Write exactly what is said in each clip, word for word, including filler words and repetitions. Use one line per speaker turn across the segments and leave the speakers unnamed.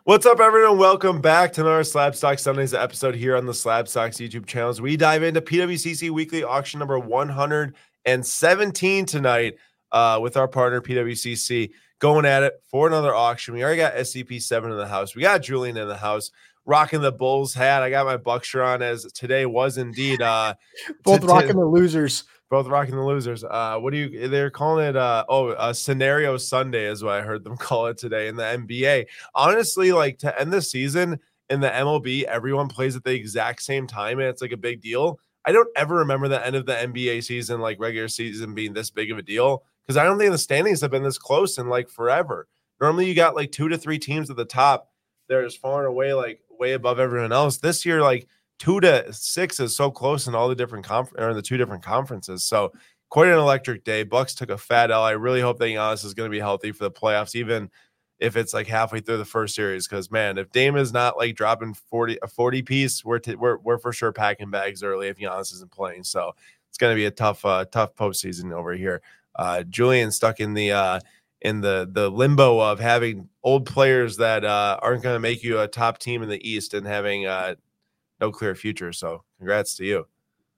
What's up, everyone? Welcome back to another Slab Stock Sundays episode here on the Slab Stocks YouTube channels. We dive into P W C C Weekly Auction number one hundred seventeen tonight uh, with our partner P W C C going at it for another auction. We already got S C P seven in the house. We got Julian in the house rocking the Bulls hat. I got my Buckshire on, as today was indeed uh,
both
t-
rocking
t-
the losers.
Both rocking the losers. Uh, what do you? They're calling it. Uh, oh, a scenario Sunday is what I heard them call it today in the N B A. Honestly, like to end the season in the M L B, everyone plays at the exact same time, and it's like a big deal. I don't ever remember the end of the N B A season, like regular season, being this big of a deal because I don't think the standings have been this close in like forever. Normally, you got like two to three teams at the top. They're just far and away, like way above everyone else. This year, like. Two to six is so close in all the different conf- or in the two different conferences. So quite an electric day. Bucks took a fat L. I really hope that Giannis is going to be healthy for the playoffs, even if it's like halfway through the first series. Because man, if Dame is not like dropping forty a forty piece, we're t- we're we're for sure packing bags early if Giannis isn't playing. So it's going to be a tough uh, tough postseason over here. Uh, Julian stuck in the uh, in the the limbo of having old players that uh, aren't going to make you a top team in the East and having. Uh, No clear future, so congrats to you.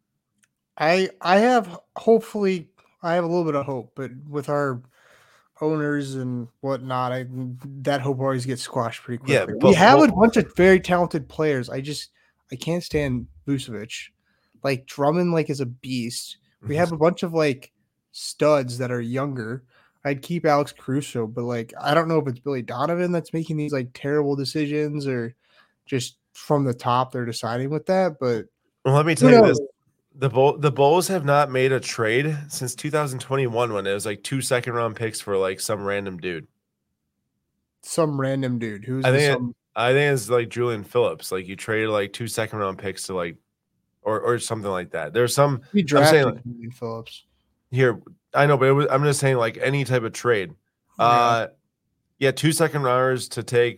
I I have hopefully I have a little bit of hope, but with our owners and whatnot, I that hope always gets squashed pretty quickly.
Yeah, but,
we have
well,
a bunch of very talented players. I just I can't stand Vucevic. Like Drummond, like is a beast. We have a bunch of like studs that are younger. I'd keep Alex Caruso, but like I don't know if it's Billy Donovan that's making these like terrible decisions or just from the top they're deciding with that. But
well, let me tell you this: the Bull, the Bulls have not made a trade since two thousand twenty-one when it was like two second round picks for like some random dude.
Some random dude who's
I think
some...
it, I think it's like Julian Phillips. Like you traded like two second round picks to like or or something like that. There's some
we drafted like,
Julian
Phillips.
Here, I know, but it was, I'm just saying like any type of trade. Yeah. Uh yeah, two second rounders to take.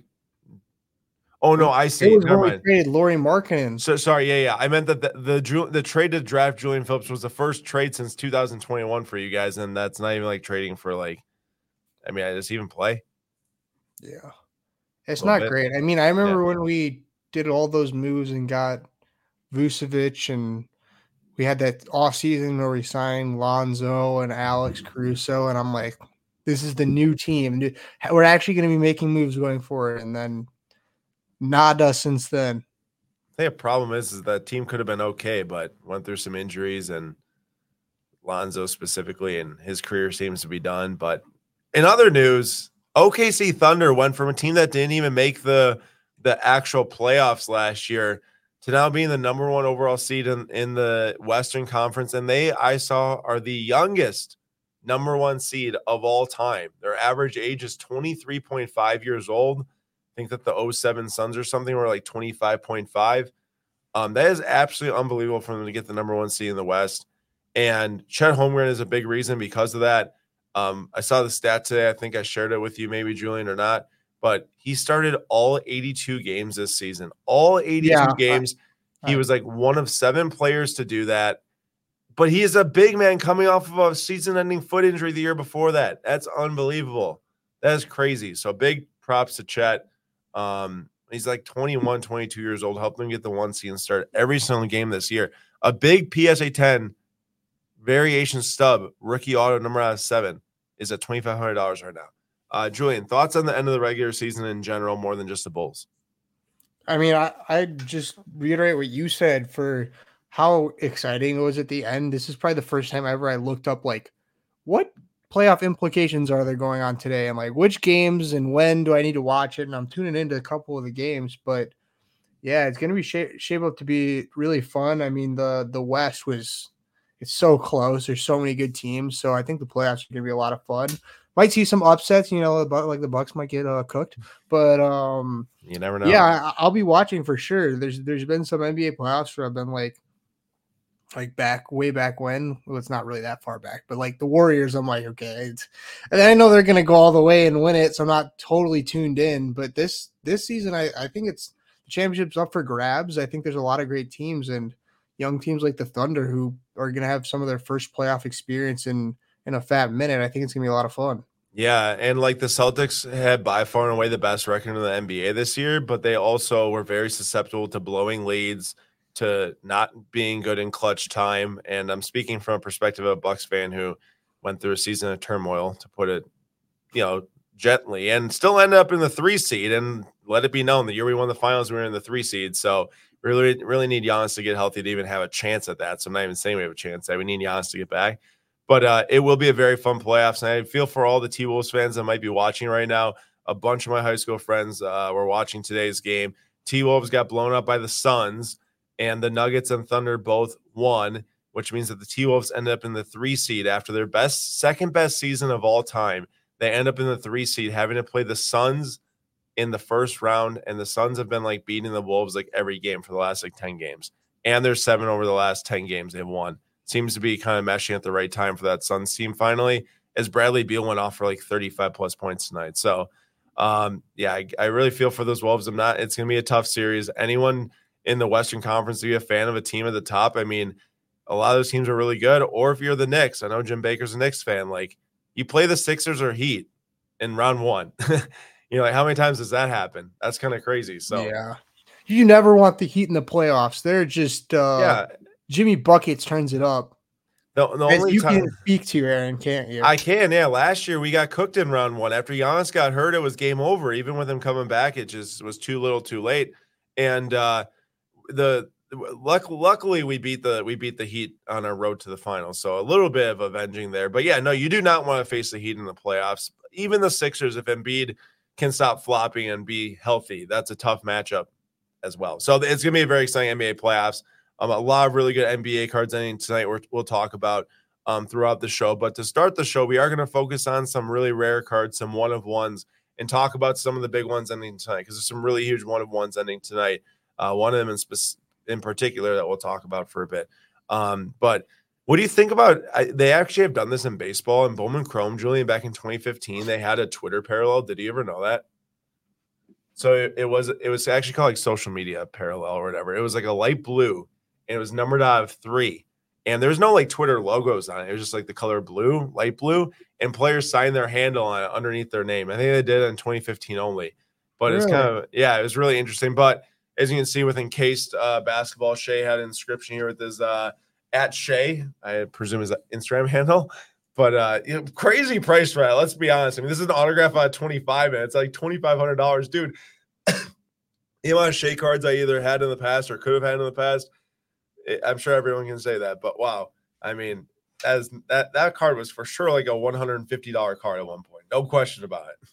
Oh no, I see.
It was
Never
when
mind.
we traded Lauri Markkanen.
So sorry, yeah, yeah. I meant that the the, the the trade to draft Julian Phillips was the first trade since two thousand twenty-one for you guys, and that's not even like trading for like. I mean, I just even play.
Yeah, it's not bit. great. I mean, I remember yeah. when we did all those moves and got Vucevic, and we had that off season where we signed Lonzo and Alex Caruso, and I'm like, this is the new team. We're actually going to be making moves going forward, and then. Nada since then.
I think the problem is, is that team could have been okay, but went through some injuries and Lonzo specifically, and his career seems to be done. But in other news, O K C Thunder went from a team that didn't even make the the actual playoffs last year to now being the number one overall seed in, in the Western Conference. And they, I saw, are the youngest number one seed of all time. Their average age is twenty-three point five years old. I think that the oh seven Suns or something were like twenty-five point five. Um, that is absolutely unbelievable for them to get the number one seed in the West. And Chet Holmgren is a big reason because of that. Um, I saw the stat today. I think I shared it with you, maybe Julian or not. But he started all eighty-two games this season. All eighty-two yeah, games. I, I, he was like one of seven players to do that. But he is a big man coming off of a season-ending foot injury the year before that. That's unbelievable. That is crazy. So big props to Chet. Um, he's like twenty-one, twenty-two years old, helped them get the one seed and start every single game this year. A big P S A ten variation stub, rookie auto number out of seven, is at twenty-five hundred dollars right now. Uh, Julian, thoughts on the end of the regular season in general, more than just the Bulls?
I mean, I, I just reiterate what you said for how exciting it was at the end. This is probably the first time ever I looked up, like, what playoff implications are there going on today, and like which games and when do I need to watch it? And I'm tuning into a couple of the games, but yeah, it's going to be shape, shape up to be really fun. I mean, the the West was it's so close. There's so many good teams, so I think the playoffs are going to be a lot of fun. Might see some upsets, you know, like the Bucks might get uh, cooked, but um,
you never know.
Yeah, I, I'll be watching for sure. There's there's been some N B A playoffs where I've been like. Like back way back when, well, it's not really that far back, but like the Warriors, I'm like, okay, it's, and I know they're gonna go all the way and win it, so I'm not totally tuned in. But this this season, I, I think it's the championship's up for grabs. I think there's a lot of great teams and young teams like the Thunder who are gonna have some of their first playoff experience in in a fat minute. I think it's gonna be a lot of fun.
Yeah, and like the Celtics had by far and away the best record in the N B A this year, but they also were very susceptible to blowing leads, to not being good in clutch time. And I'm speaking from a perspective of a Bucks fan who went through a season of turmoil, to put it, you know, gently, and still end up in the three seed. And let it be known, the year we won the finals, we were in the three seed. So really, really need Giannis to get healthy to even have a chance at that. So I'm not even saying we have a chance. That we need Giannis to get back. But uh, it will be a very fun playoffs. And I feel for all the T-Wolves fans that might be watching right now. A bunch of my high school friends uh, were watching today's game. T-Wolves got blown up by the Suns, and the Nuggets and Thunder both won, which means that the T-Wolves ended up in the three seed after their best, second best season of all time. They end up in the three seed, having to play the Suns in the first round, and the Suns have been like beating the Wolves like every game for the last like ten games. And they're seven over the last ten games they've won. Seems to be kind of meshing at the right time for that Suns team finally, as Bradley Beal went off for like thirty-five plus points tonight. So, um, yeah, I, I really feel for those Wolves. I'm not, it's going to be a tough series. Anyone in the Western Conference to be a fan of a team at the top, I mean, a lot of those teams are really good. Or if you're the Knicks, I know Jim Baker's a Knicks fan, like you play the Sixers or Heat in round one. You know, like how many times does that happen? That's kind of crazy. So,
yeah, you never want the Heat in the playoffs. They're just uh,
yeah,
Jimmy Buckets turns it up.
the, the
As
only
you
time
can speak to, Aaron, can't you?
I can, yeah. Last year we got cooked in round one. After Giannis got hurt, it was game over. Even with him coming back, it just was too little, too late. And uh, the luck, luckily we beat the we beat the Heat on our road to the finals. So a little bit of avenging there. But yeah, no, you do not want to face the Heat in the playoffs. Even the Sixers, if Embiid can stop flopping and be healthy, that's a tough matchup as well. So it's gonna be a very exciting N B A playoffs. Um, a lot of really good N B A cards ending tonight. We're, we'll talk about um, throughout the show. But to start the show, we are going to focus on some really rare cards, some one of ones, and talk about some of the big ones ending tonight, because there's some really huge one of ones ending tonight. Uh, one of them in, spe- in particular that we'll talk about for a bit. Um, but what do you think about? I, they actually have done this in baseball. And Bowman Chrome, Julian, back in twenty fifteen, they had a Twitter parallel. Did you ever know that? So it, it was it was actually called like social media parallel or whatever. It was like a light blue, and it was numbered out of three. And there's no like Twitter logos on it. It was just like the color blue, light blue, and players signed their handle on it underneath their name. I think they did it in twenty fifteen only. But it's
Really?
kind of, yeah, it was really interesting. But as you can see with Encased uh, Basketball, Shea had an inscription here with his uh, at Shea, I presume his Instagram handle. But uh, you know, crazy price for that. Let's be honest. I mean, this is an autograph out of twenty-five, and it's like twenty-five hundred dollars, dude. The amount of Shea cards I either had in the past or could have had in the past, I'm sure everyone can say that. But wow, I mean, as that that card was for sure like a one hundred fifty dollars card at one point, no question about it.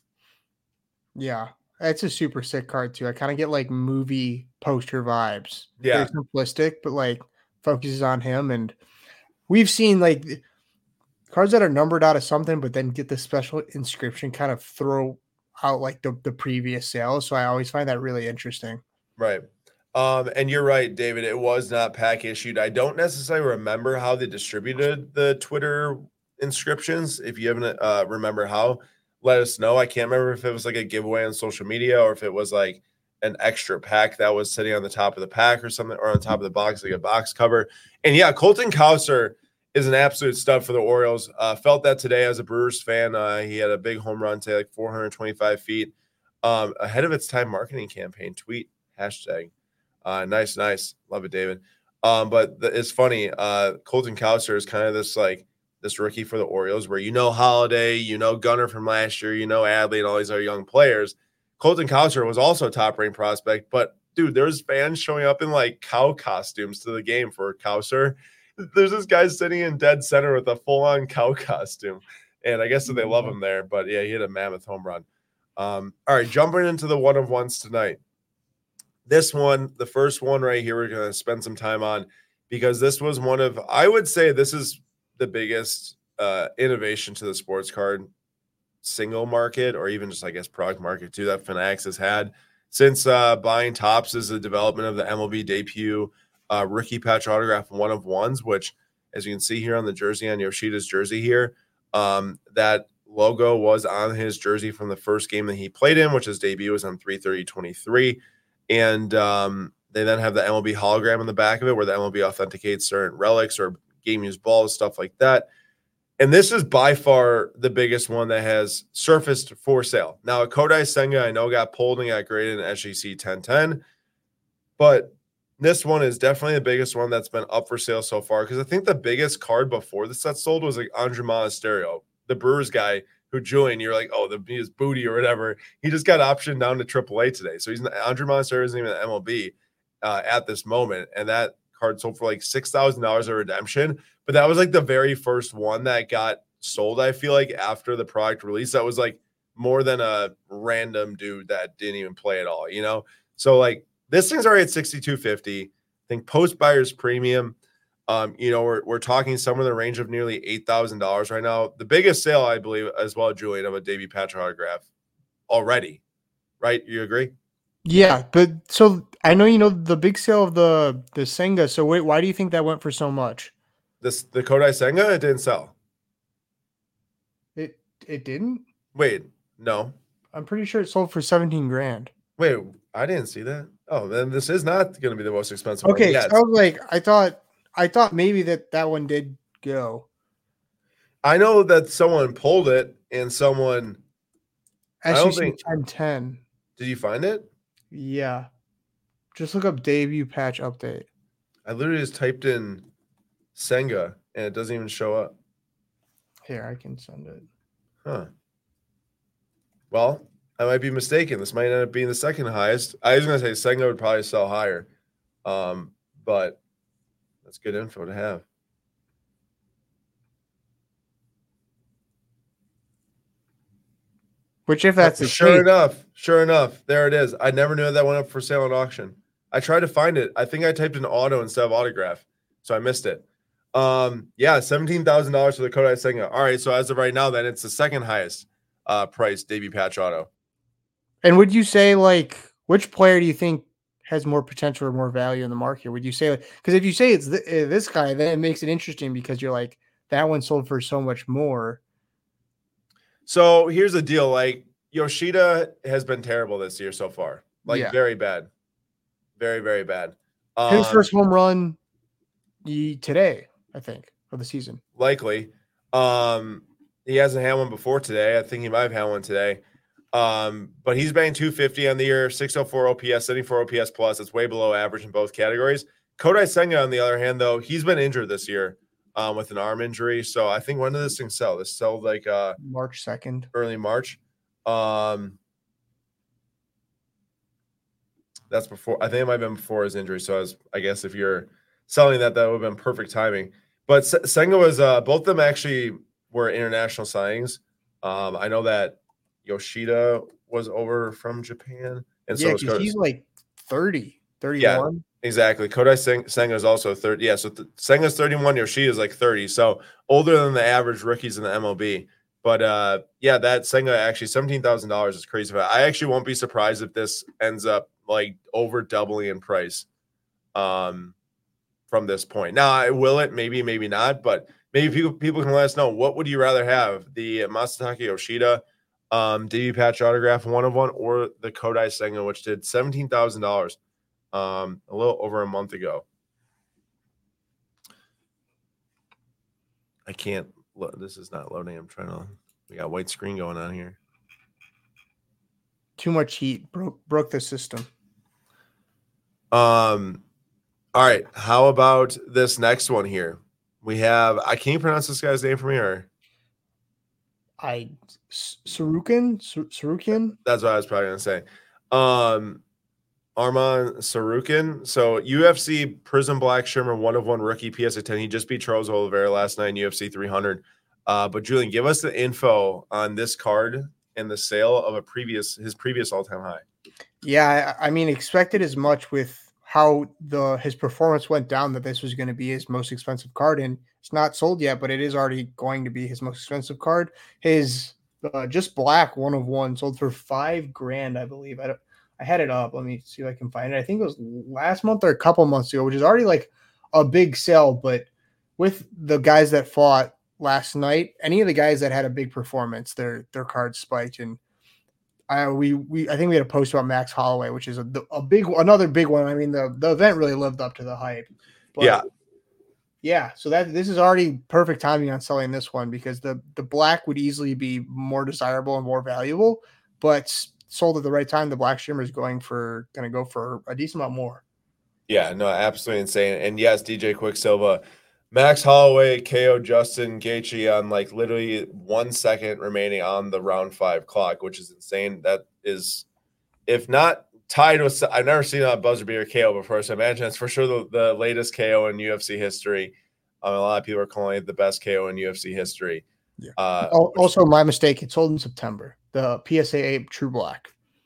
Yeah, it's a super sick card too. I kind of get like movie poster vibes.
Yeah,
Very simplistic, but like focuses on him. And we've seen like cards that are numbered out of something, but then get the special inscription kind of throw out like the, the previous sales. So I always find that really interesting.
right. Um, and you're right, David. It was not pack issued. I don't necessarily remember how they distributed the Twitter inscriptions. If you haven't uh, remember how, let us know. I can't remember if it was like a giveaway on social media or if it was like an extra pack that was sitting on the top of the pack or something, or on top of the box, like a box cover. And yeah, Colton Cowser is an absolute stud for the Orioles. Uh, felt that today as a Brewers fan. Uh, he had a big home run today, like four hundred twenty-five feet, um, ahead of its time marketing campaign. Tweet hashtag. Uh, nice, nice. Love it, David. Um, but the, it's funny. Uh, Colton Cowser is kind of this like this rookie for the Orioles, where you know Holiday, you know Gunnar from last year, you know Adley, and all these other young players. Colton Cowser was also a top-ranked prospect, but dude, there's fans showing up in like cow costumes to the game for Cowser. There's this guy sitting in dead center with a full-on cow costume, and I guess that they love him there. But yeah, he hit a mammoth home run. Um, all right, jumping into the one of ones tonight. This one, the first one right here, we're going to spend some time on, because this was one of, I would say this is the biggest uh, innovation to the sports card single market, or even just, I guess, product market too, that Fanatics has had since uh, buying Topps is the development of the M L B debut uh, rookie patch autograph one of ones, which, as you can see here on the jersey, on Yoshida's jersey here, um, that logo was on his jersey from the first game that he played in, which his debut was on three thirty twenty-three. And um, they then have the M L B hologram in the back of it, where the M L B authenticates certain relics or game used balls, stuff like that. And this is by far the biggest one that has surfaced for sale. Now, a Kodai Senga, I know, got pulled and got graded in S G C ten ten, but this one is definitely the biggest one that's been up for sale so far, because I think the biggest card before the set sold was like Andre Monasterio, the Brewers guy who joined. You're like, oh, the his booty or whatever. He just got optioned down to triple A today. So he's not, Andre Monasterio isn't even an M L B uh, at this moment. And that card sold for like six thousand dollars of redemption. But that was like the very first one that got sold, I feel like, after the product release. That was like more than a random dude that didn't even play at all, you know? So like, this thing's already at sixty-two fifty. I think post buyer's premium, um, you know, we're, we're talking somewhere in the range of nearly eight thousand dollars right now. The biggest sale, I believe, as well, Julian, of a Davey Patrick autograph already, right? You agree?
Yeah, but so I know you know the big sale of the the Senga. So wait, why do you think that went for so much?
This the Kodai Senga, it didn't sell.
It it didn't?
Wait, no.
I'm pretty sure it sold for seventeen grand.
Wait, I didn't see that. Oh, then this is not going to be the most expensive
Okay,
one. Yeah,
so I was like, I thought, I thought maybe that that one did go.
I know that someone pulled it and someone. I don't think.
ten ten.
Did you find it?
Yeah. Just look up debut patch update.
I literally just typed in Senga and it doesn't even show up.
Here, I can send it.
Huh. Well, I might be mistaken. This might end up being the second highest. I was going to say Senga would probably sell higher, um, but that's good info to have.
Which, if that's the
sure
case,
enough, sure enough, there it is. I never knew that went up for sale at auction. I tried to find it. I think I typed in auto instead of autograph, so I missed it. Um, yeah, seventeen thousand dollars for the Kodai Senga. All right, so as of right now, then it's the second highest uh, price debut patch auto.
And would you say, like, which player do you think has more potential or more value in the market? Would you say, like, because if you say it's th- this guy, then it makes it interesting because you're like, that one sold for so much more.
So here's the deal. Like, Yoshida has been terrible this year so far. Like,
Yeah.
very bad. Very, very bad.
Um, His first home run today, I think, of the season.
Likely. Um, he hasn't had one before today. I think he might have had one today. Um, but he's batting two fifty on the year, six oh four O P S, seventy-four O P S plus. It's way below average in both categories. Kodai Senga, on the other hand, though, he's been injured this year um, with an arm injury. So I think when did this thing sell? This sold like uh,
March second,
early March. Um, that's before. I think it might have been before his injury. So I, was, I guess if you're selling that, that would have been perfect timing. But Senga was uh, both of them actually were international signings. Um, I know that Yoshida was over from Japan, and
yeah,
so
he's like thirty, thirty-one.
Yeah, exactly. Kodai Senga is also thirty. Yeah, so th- Senga's thirty-one. Yoshida is like thirty, so older than the average rookies in the M L B. But uh, yeah, that Senga actually seventeen thousand dollars is crazy. I actually won't be surprised if this ends up like over doubling in price um, from this point. Now, will it? Maybe, maybe not. But maybe people people can let us know. What would you rather have, the Masataka Yoshida um, debut patch autograph one of one, or the Kodai Senga, which did seventeen thousand dollars um, a little over a month ago? I can't. This is not loading. I'm trying to. We got white screen going on here.
Too much heat broke broke the system.
Um. All right. How about this next one here? We have. I can't pronounce this guy's name for me, or
I Sarukin Sarukin.
That's what I was probably gonna say. Um, Arman Sarukin. So U F C Prism Black Shimmer one of one rookie P S A ten. He just beat Charles Oliveira last night in U F C three hundred. Uh, but Julian, give us the info on this card and the sale of a previous his previous all time high.
Yeah, I, I mean, expected as much with how the his performance went down that this was going to be his most expensive card, and it's not sold yet, but it is already going to be his most expensive card. His uh, just black one of one sold for five grand, I believe. I don't. I had it up. Let me see if I can find it. I think it was last month or a couple months ago, which is already like a big sell. But with the guys that fought last night, any of the guys that had a big performance, their their cards spiked. And I we we I think we had a post about Max Holloway, which is a, a big another big one. I mean, the the event really lived up to the hype.
But yeah.
Yeah, so that this is already perfect timing on selling this one because the the black would easily be more desirable and more valuable, but sold at the right time, the black shimmer is going for going to go for a decent amount more.
Yeah, no, absolutely insane. And yes, D J Quicksilva, Max Holloway, K O Justin Gaethje on like literally one second remaining on the round five clock, which is insane. That is, if not tied with, I've never seen a buzzer beater K O before, so I imagine it's for sure the, the latest K O in U F C history. Um, a lot of people are calling it the best K O in U F C history.
Yeah.
Uh,
also, my mistake. It sold in September. The P S A eight True Black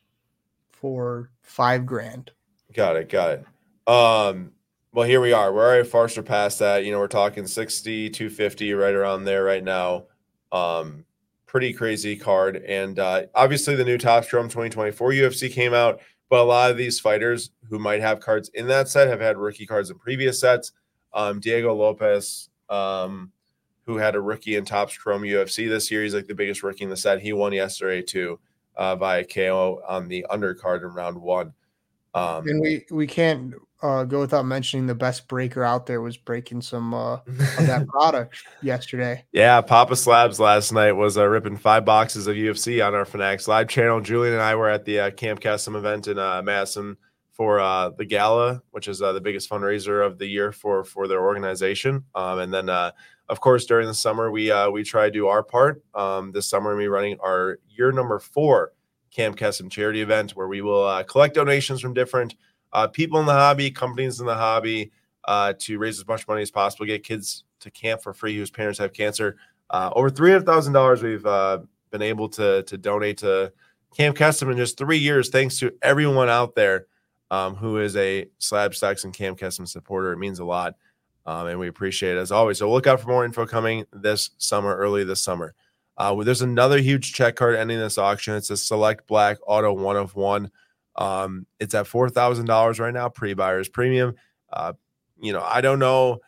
for five grand.
Got it. Got it. Um, well, here we are. We're already far surpassed that. You know, we're talking sixty, two fifty, right around there right now. Um, pretty crazy card. And uh, obviously the new Topps Chrome twenty twenty-four U F C came out, but a lot of these fighters who might have cards in that set have had rookie cards in previous sets. Um, Diego Lopez, um, who had a rookie in Topps Chrome U F C this year. He's like the biggest rookie in the set. He won yesterday too uh, via K O on the undercard in round one.
Um, and we, we can't uh, go without mentioning the best breaker out there was breaking some uh, of that product yesterday.
Yeah, Papa Slabs last night was uh, ripping five boxes of U F C on our Fanatics Live channel. Julian and I were at the uh, Camp Custom event in uh, Madison for uh, the gala, which is uh, the biggest fundraiser of the year for for their organization. Um, and then, uh, of course, during the summer, we uh, we try to do our part. Um, this summer, we're running our year number four Camp Custom charity event where we will uh, collect donations from different uh, people in the hobby, companies in the hobby, uh, to raise as much money as possible, get kids to camp for free whose parents have cancer. Uh, over three hundred thousand dollars we've uh, been able to, to donate to Camp Custom in just three years, thanks to everyone out there um, who is a Slab Stocks and Camp Custom supporter. It means a lot, um, and we appreciate it as always. So look out for more info coming this summer, early this summer. Uh, well, there's another huge check card ending this auction. It's a Select Black Auto one of one. Um, it's at four thousand dollars right now, pre-buyer's premium. Uh, you know, I don't know.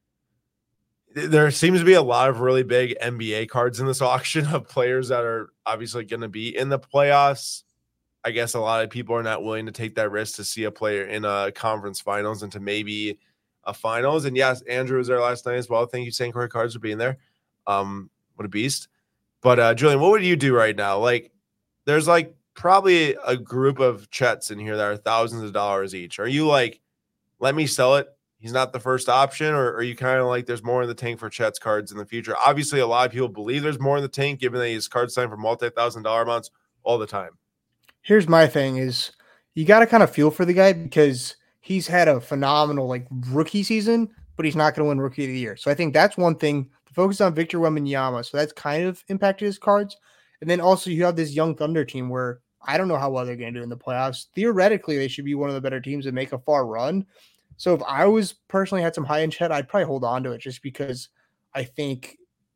There seems to be a lot of really big N B A cards in this auction of players that are obviously going to be in the playoffs. I guess a lot of people are not willing to take that risk to see a player in a conference finals and to maybe a finals. And yes, Andrew was there last night as well. Thank you, Saint Croix Cards, for being there. Um, what a beast. But uh, Julian, what would you do right now? Like, there's like probably a group of Chets in here that are thousands of dollars each. Are you like, let me sell it? He's not the first option, or are you kind of like there's more in the tank for Chet's cards in the future? Obviously, a lot of people believe there's more in the tank, given that he's card signed for multi-thousand dollar amounts all the time.
Here's my thing: is you got to kind of feel for the guy because he's had a phenomenal like rookie season, but he's not going to win Rookie of the Year. So I think that's one thing. Focus on Victor Wembanyama, so that's kind of impacted his cards. And then also you have this young Thunder team where I don't know how well they're going to do in the playoffs. Theoretically, they should be one of the better teams and make a far run. So if I was personally had some high-end Chet, I'd probably hold on to it just because I think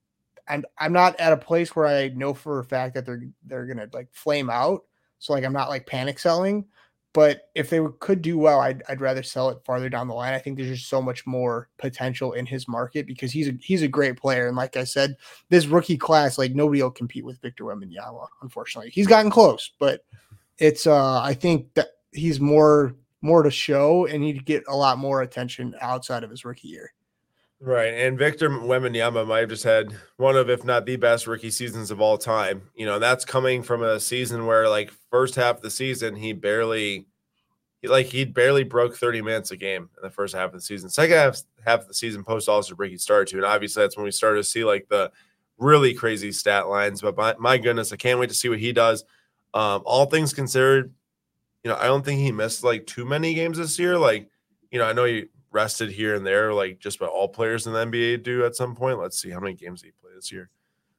I'm I'm not at a place where I know for a fact that they're they're going to like flame out. So like I'm not like panic selling. But if they could do well, I'd, I'd rather sell it farther down the line. I think there's just so much more potential in his market because he's a, he's a great player. And like I said, this rookie class, like nobody will compete with Victor Wembanyama, unfortunately. He's gotten close, but it's uh, I think that he's more more to show and he'd get a lot more attention outside of his rookie year.
Right. And Victor Wembanyama might have just had one of, if not the best rookie seasons of all time. You know, that's coming from a season where like first half of the season, he barely, he, like he barely broke thirty minutes a game in the first half of the season. Second half, half of the season post All-Star break, he started to. And obviously that's when we started to see like the really crazy stat lines. But my, my goodness, I can't wait to see what he does. Um, all things considered, you know, I don't think he missed like too many games this year. Like, you know, I know he rested here and there, like just about all players in the N B A do at some point. Let's see how many games he played this year.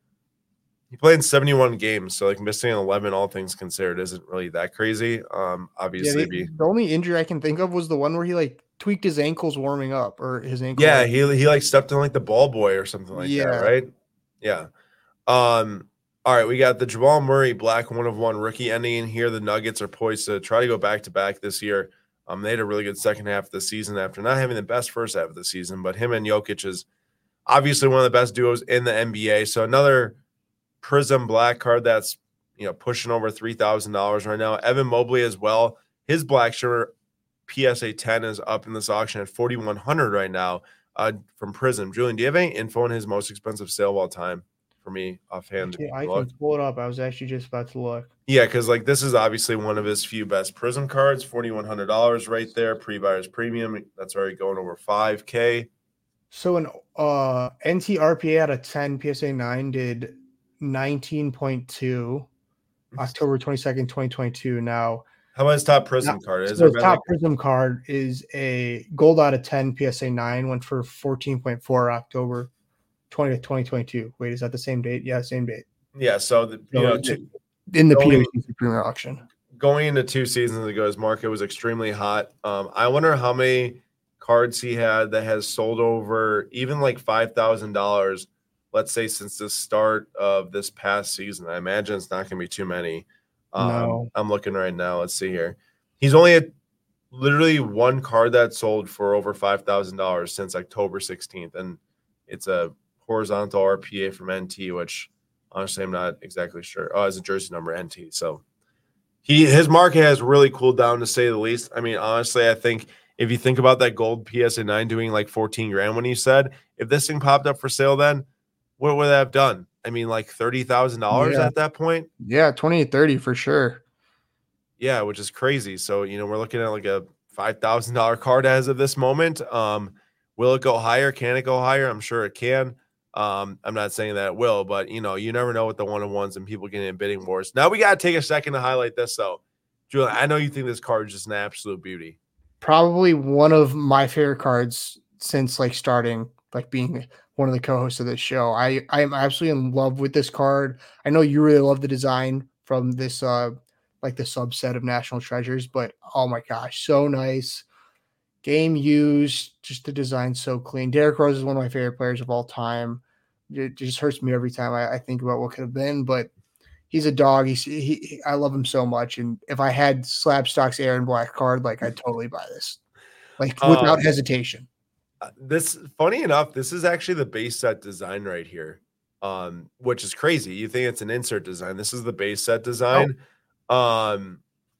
He played in seventy-one games, so like missing eleven, all things considered, isn't really that crazy. Um, obviously,
yeah, the,
be,
the only injury I can think of was the one where he like tweaked his ankles warming up, or his ankle.
Yeah, he he like stepped on like the ball boy or something like
yeah.
that, right? Yeah. Um. All right, we got the Jamal Murray Black one of one rookie ending in here. The Nuggets are poised to try to go back to back this year. Um, they had a really good second half of the season after not having the best first half of the season, but him and Jokic is obviously one of the best duos in the N B A. So another Prism Black card that's, you know, pushing over three thousand dollars right now. Evan Mobley as well. His Black Shimmer P S A ten is up in this auction at forty-one hundred right now. uh, from Prism. Julian, do you have any info on his most expensive sale of all time for me offhand?
Yeah, I
Look.
can pull it up. I was actually just about to look.
Yeah, because like this is obviously one of his few best Prism cards, forty-one hundred dollars right there, pre-buyer's premium. That's already going over five K.
So an uh, N T R P A out of ten, P S A nine did nineteen point two, October twenty-second, twenty twenty-two. Now,
How about his top Prism
now,
card? Has
so
there
his
been
top
like
Prism card is a gold out of ten, P S A nine, went for fourteen point four, October twentieth, twenty twenty-two. Wait, is that the same date? Yeah, same date.
yeah, so the, you
So
know,
it-
two,
in the
going-
P W C Premier Auction.
going into two seasons ago, his market was extremely hot. Um, I wonder how many cards he had that has sold over even like five thousand dollars, let's say since the start of this past season. I imagine it's not going to be too many. Um,
No.
I'm looking right now. Let's see here. He's only at literally one card that sold for over five thousand dollars since October sixteenth. And it's a horizontal R P A from N T, which honestly, I'm not exactly sure. Oh, it's a jersey number N T. So he his market has really cooled down, to say the least. I mean, honestly, I think if you think about that gold P S A nine doing like fourteen grand when you said, if this thing popped up for sale, then what would that have done? I mean, like thirty thousand dollars
Yeah.
at that point.
Yeah, twenty-eight thirty for sure.
Yeah, which is crazy. So, you know, we're looking at like a five thousand dollars card as of this moment. Um, will it go higher? Can it go higher? I'm sure it can. Um, I'm not saying that it will, but, you know, you never know with the one-on-ones and people getting in bidding wars. Now we got to take a second to highlight this, though. Julian, I know you think this card is just an absolute beauty.
Probably one of my favorite cards since like starting, like being one of the co-hosts of this show. I I am absolutely in love with this card. I know you really love the design from this uh like the subset of National Treasures, but oh my gosh, so nice. Game used, just the design so clean. Derrick Rose is one of my favorite players of all time. It just hurts me every time I, I think about what could have been, but he's a dog. He's he, he. I love him so much. And if I had Slabstock's Aaron Black card, like I'd totally buy this, like without
Um,
hesitation.
This, funny enough, this is actually the base set design right here, um, which is crazy. You think it's an insert design. This is the base set design. Oh. Um,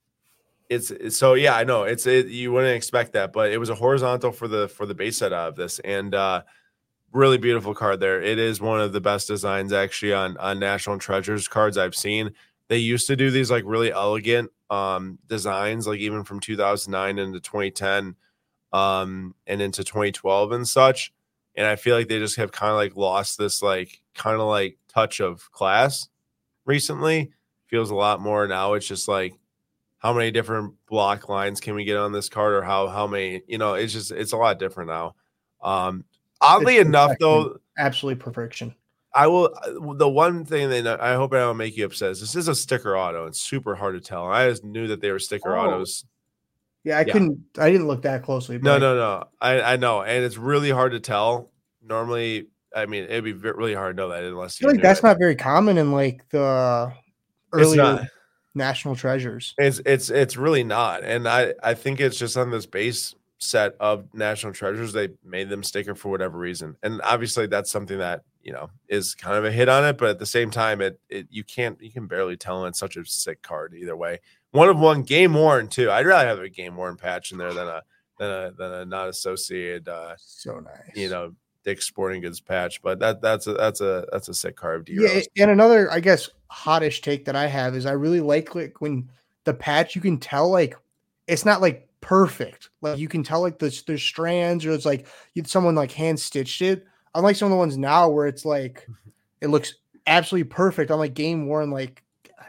it's, it's so yeah, I know it's it. You wouldn't expect that, but it was a horizontal for the for the base set out of this, and uh, really beautiful card there. It is one of the best designs actually on on National Treasures cards I've seen. They used to do these like really elegant um, designs, like even from two thousand nine into twenty ten. Um, and into twenty twelve and such. And I feel like they just have kind of like lost this like kind of like touch of class recently. Feels a lot more now. It's just like how many different block lines can we get on this card, or how how many, you know, it's just it's a lot different now. Um, oddly
It's
enough,
perfection.
though,
Absolutely perfection.
I will. The one thing that I hope I don't make you upset is this is a sticker auto. It's super hard to tell. I just knew that they were sticker
Oh.
autos.
Yeah, I
Yeah.
couldn't. I didn't look that closely. But
No,
I-
no, no. I, I know, and it's really hard to tell. Normally, I mean, it'd be ve- really hard to know that unless
I feel
you
like
knew
that's
it.
not very common in like the
It's
earlier
not.
National Treasures.
It's it's it's really not, and I I think it's just on this base set of National Treasures they made them sticker for whatever reason, and obviously that's something that you know is kind of a hit on it, but at the same time, it it you can't you can barely tell, and it's such a sick card either way. One of one game worn too. I'd rather have a game worn patch in there than a than a than a not associated uh
So nice.
you know Dick's Sporting Goods patch, but that that's a that's a that's a sick card.
Yeah, and another, I guess, hottish take that I have is I really like like when the patch, you can tell like it's not like perfect. Like you can tell like there's there's strands, or it's like you someone like hand stitched it. Unlike some of the ones now where it's like it looks absolutely perfect. I'm like game worn, like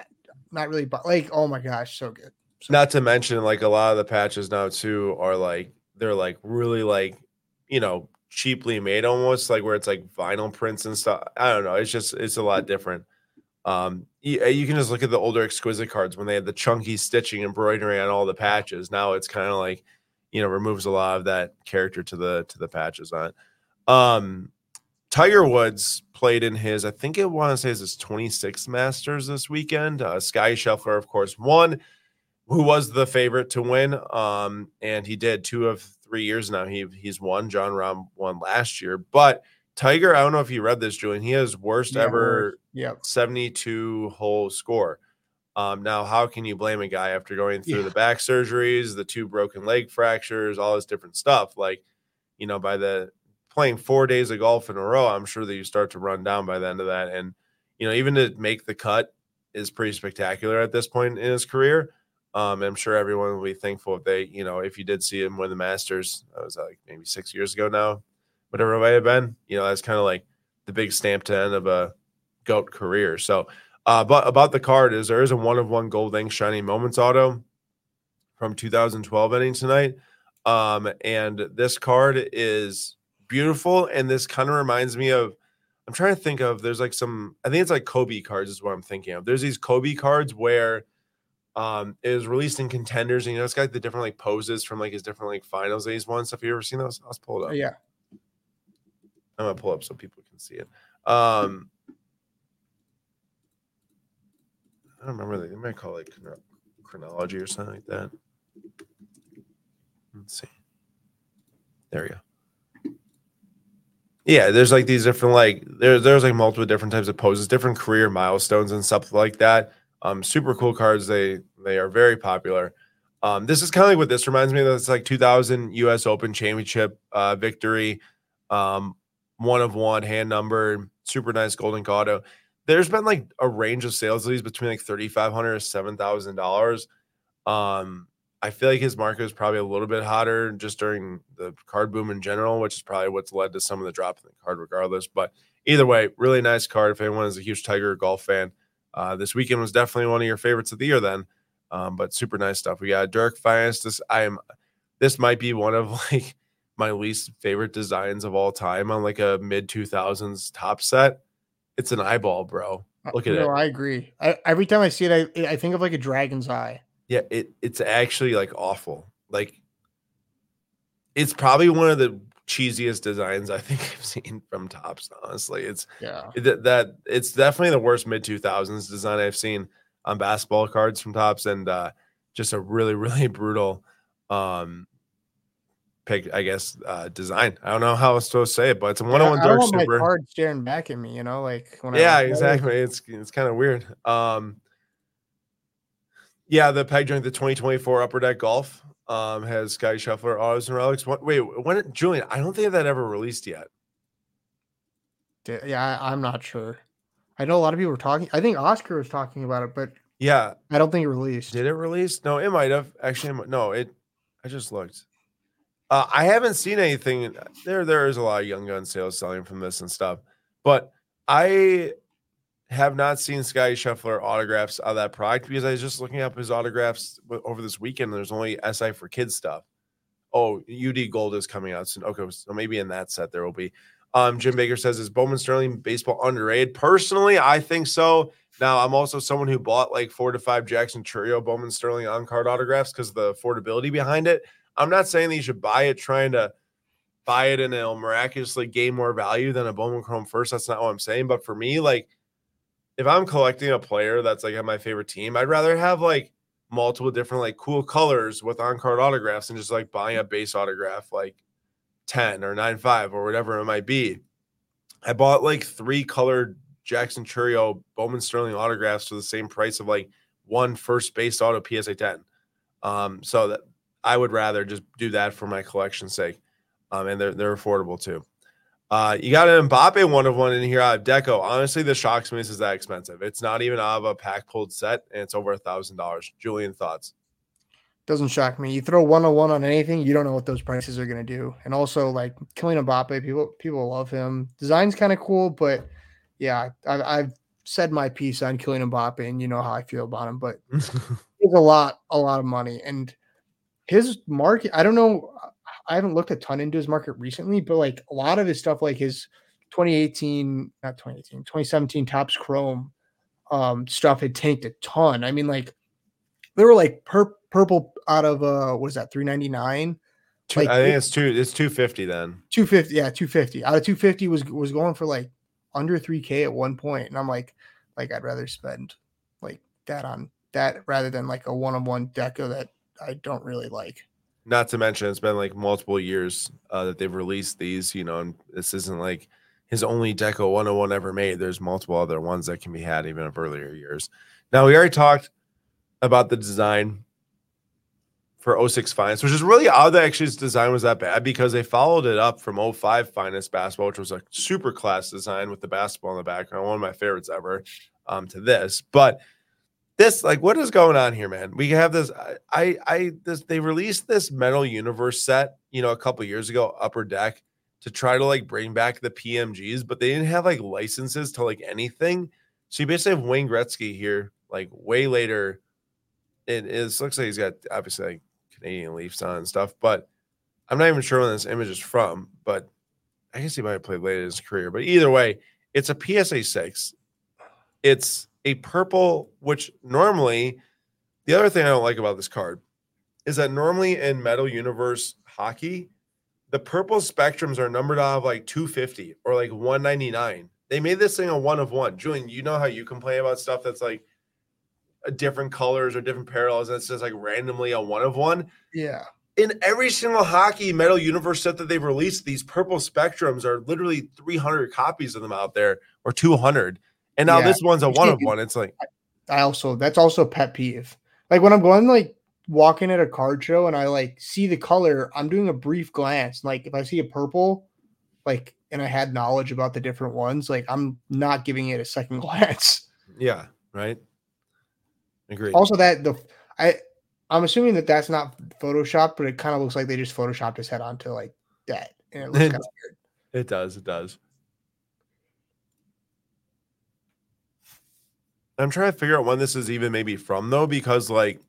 not really, but like oh my gosh, so good. So
Not to mention, like a lot of the patches now too are like they're like really like you know cheaply made, almost like where it's like vinyl prints and stuff. I don't know. It's just it's a lot different. Um, you, you can just look at the older exquisite cards when they had the chunky stitching embroidery on all the patches. Now it's kind of like you know removes a lot of that character to the to the patches on it. Um, Tiger Woods played in his, I think it want to say it's his twenty-sixth Masters this weekend. Uh, Sky Scheffler, of course, won. Who was the favorite to win? Um, and he did two of three years now. He he's won. Jon Rahm won last year, but Tiger, I don't know if you read this, Julian. He has worst
yeah,
ever
yeah.
seventy-two hole score. Um, now, how can you blame a guy after going through
Yeah.
the back surgeries, the two broken leg fractures, all this different stuff? Like, you know, by the playing four days of golf in a row, I'm sure that you start to run down by the end of that. And, you know, even to make the cut is pretty spectacular at this point in his career. Um, I'm sure everyone will be thankful if they, you know, if you did see him win the Masters, that was like maybe six years ago now, whatever it may have been, you know, that's kind of like the big stamp to end of a GOAT career. So, uh, but about the card is there is a one of one Gold Ink Shining Moments auto from two thousand twelve ending tonight. Um, and this card is beautiful. And this kind of reminds me of, I'm trying to think of, there's like some, I think it's like Kobe cards is what I'm thinking of. There's these Kobe cards where um, it was released in Contenders, and you know, it's got the different like poses from like his different like finals that he's won stuff. Have you ever seen those? Let's pull it up.
Yeah.
I'm gonna pull up so people can see it. Um, I don't remember. They might call it like chronology or something like that. Let's see. There we go. Yeah, there's like these different like there's there's like multiple different types of poses, different career milestones and stuff like that. Um, super cool cards. They they are very popular. Um, this is kind of like what this reminds me of. It's like two thousand U S Open Championship uh, victory. Um, one of one, hand numbered, super nice Gold Ink auto. There's been like a range of sales of these between like thirty-five hundred dollars to seven thousand dollars. Um, I feel like his market is probably a little bit hotter just during the card boom in general, which is probably what's led to some of the drop in the card regardless. But either way, really nice card. If anyone is a huge Tiger golf fan, uh, this weekend was definitely one of your favorites of the year then. Um, but super nice stuff. We got Dirk Finance. This I am this might be one of like my least favorite designs of all time on like a mid two thousands top set. It's an eyeball, bro. Look at
no,
it.
No, I agree. I, every time I see it, I, I think of like a dragon's eye.
Yeah, it it's actually like awful. Like it's probably one of the cheesiest designs I think I've seen from Topps. Honestly, it's
yeah
it, that it's definitely the worst mid two thousands design I've seen on basketball cards from Topps, and uh, just a really really brutal um pick, I guess, uh, design. I don't know how I was supposed to say it, but it's a one on one Dark
Super.
Super.
My card staring back at me, you know, like when
yeah,
I
exactly. It's it's kind of weird. Um, yeah, the peg joint, the twenty twenty-four Upper Deck Golf, um, has Scottie Scheffler autos and relics. What, wait, when Julian? I don't think that ever released yet.
Yeah, I, I'm not sure. I know a lot of people were talking. I think Oscar was talking about it, but
yeah,
I don't think it released.
Did it release? No, it might have. Actually, no. It. I just looked. Uh, I haven't seen anything. There, there is a lot of Young Gun sales selling from this and stuff, but I have not seen Scottie Scheffler autographs of that product because I was just looking up his autographs over this weekend. There's only S I for kids stuff. Oh, U D Gold is coming out soon. Okay, so maybe in that set there will be. Um, Jim Baker says, is Bowman Sterling baseball underrated? Personally, I think so. Now, I'm also someone who bought like four to five Jackson Chourio Bowman Sterling on-card autographs because of the affordability behind it. I'm not saying that you should buy it trying to buy it and it'll miraculously gain more value than a Bowman Chrome first. That's not what I'm saying. But for me, like, if I'm collecting a player that's like on my favorite team, I'd rather have like multiple different like cool colors with on-card autographs and just like buying a base autograph like ten or nine five or whatever it might be. I bought like three colored Jackson Chourio Bowman Sterling autographs for the same price of like one first base auto P S A ten. Um, so that I would rather just do that for my collection's sake. Um, and they're they're affordable too. Uh, you got an Mbappe one of one in here out of Deco. Honestly, this shocks me. This is that expensive. It's not even out of a pack pulled set, and it's over a thousand dollars. Julian, thoughts?
Doesn't shock me. You throw one oh one on anything, you don't know what those prices are going to do. And also, like Kylian Mbappe, people people love him. Design's kind of cool, but yeah, I, I've said my piece on Kylian Mbappe, and you know how I feel about him. But it's a lot, a lot of money, and his market. I don't know. I haven't looked a ton into his market recently, but like a lot of his stuff, like his twenty eighteen, not twenty eighteen, twenty seventeen Topps Chrome um, stuff had tanked a ton. I mean, like they were like pur- purple out of uh, what is that, three ninety-nine?
Like, I think it's two. It's two fifty then.
Two fifty, yeah, two fifty. Out of two fifty was was going for like under three K at one point, and I'm like, like I'd rather spend like that on that rather than like a one on one Deco that I don't really like.
Not to mention, it's been like multiple years uh, that they've released these, you know, and this isn't like his only Deco one oh one ever made. There's multiple other ones that can be had even of earlier years. Now, we already talked about the design for oh six Finest, which is really odd that actually his design was that bad because they followed it up from oh five Finest basketball, which was a super class design with the basketball in the background, one of my favorites ever, um, to this. But this, like, what is going on here, man? We have this. I, I, this. They released this Metal Universe set, you know, a couple years ago, Upper Deck, to try to like bring back the P M Gs, but they didn't have like licenses to like anything. So you basically have Wayne Gretzky here, like way later. It is looks like he's got obviously like Canadian Leafs on and stuff, but I'm not even sure when this image is from. But I guess he might have played late in his career. But either way, it's a P S A six. It's a purple, which normally, the other thing I don't like about this card is that normally in Metal Universe hockey, the purple spectrums are numbered out of like two fifty or like one ninety-nine. They made this thing a one of one. Julian, you know how you complain about stuff that's like a different colors or different parallels, and it's just like randomly a one of one.
Yeah.
In every single hockey Metal Universe set that they've released, these purple spectrums are literally three hundred copies of them out there, or two hundred. And now
Yeah.
this one's a one of one. It's like,
I also, that's also a pet peeve. Like when I'm going like walking at a card show and I like see the color, I'm doing a brief glance. Like if I see a purple, like, and I had knowledge about the different ones, like I'm not giving it a second glance.
yeah, right. Agreed.
Also, that the I, I'm assuming that that's not Photoshopped, but it kind of looks like they just Photoshopped his head onto like that, and it looks kind of weird.
It does. It does. I'm trying to figure out when this is even maybe from though, because like,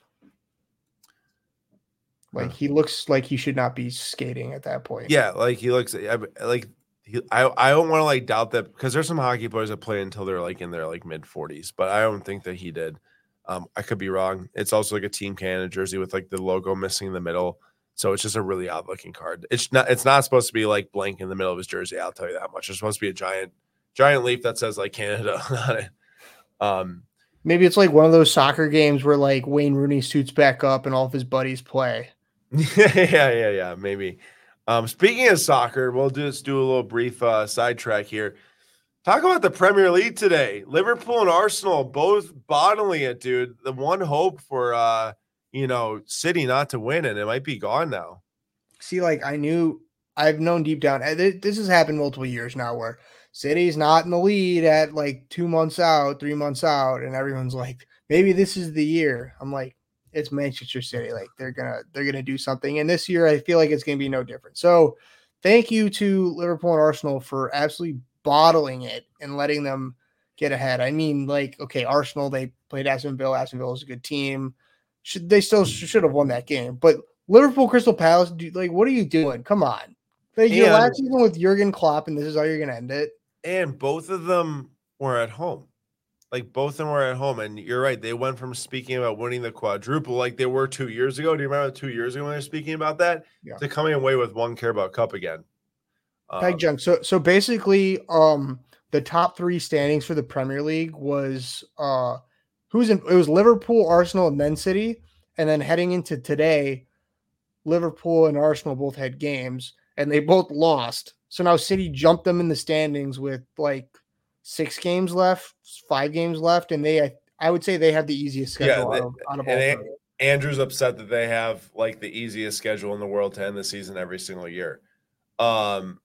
like he looks like he should not be skating at that point.
Yeah, like he looks like he, I I don't want to like doubt that, because there's some hockey players that play until they're like in their like mid forties, but I don't think that he did. Um, I could be wrong. It's also like a Team Canada jersey with like the logo missing in the middle, so it's just a really odd looking card. It's not it's not supposed to be like blank in the middle of his jersey. I'll tell you that much. It's supposed to be a giant giant leaf that says like Canada on it. Um,
maybe it's like one of those soccer games where like Wayne Rooney suits back up and all of his buddies play.
yeah, yeah, yeah, maybe. Um, speaking of soccer, we'll just do a little brief uh, sidetrack here. Talk about the Premier League today. Liverpool and Arsenal both bottling it, dude. The one hope for uh, you know, City not to win, and it might be gone now.
See, like I knew, I've known deep down. This has happened multiple years now, where City's not in the lead at like two months out, three months out, and everyone's like, maybe this is the year. I'm like, it's Manchester City. Like they're gonna they're gonna do something. And this year I feel like it's gonna be no different. So thank you to Liverpool and Arsenal for absolutely bottling it and letting them get ahead. I mean, like, okay, Arsenal, they played Aston Villa. Aston Villa is a good team. Should they still should have won that game. But Liverpool, Crystal Palace, dude, like, what are you doing? Come on. Like, your last season with Jurgen Klopp, and this is how you're gonna end it.
And both of them were at home. Like, both of them were at home. And you're right. They went from speaking about winning the quadruple like they were two years ago. Do you remember two years ago when they were speaking about that?
Yeah.
To coming away with one Carabao Cup again. Um,
Peg junk. So, so basically, um, the top three standings for the Premier League was uh, who's in? It was Liverpool, Arsenal, and then City. And then heading into today, Liverpool and Arsenal both had games, and they both lost. So now City jumped them in the standings with like six games left, five games left, and they, I, I would say they have the easiest schedule
yeah,
out of, out of all
and
three.
Andrew's upset that they have like the easiest schedule in the world to end the season every single year. Um,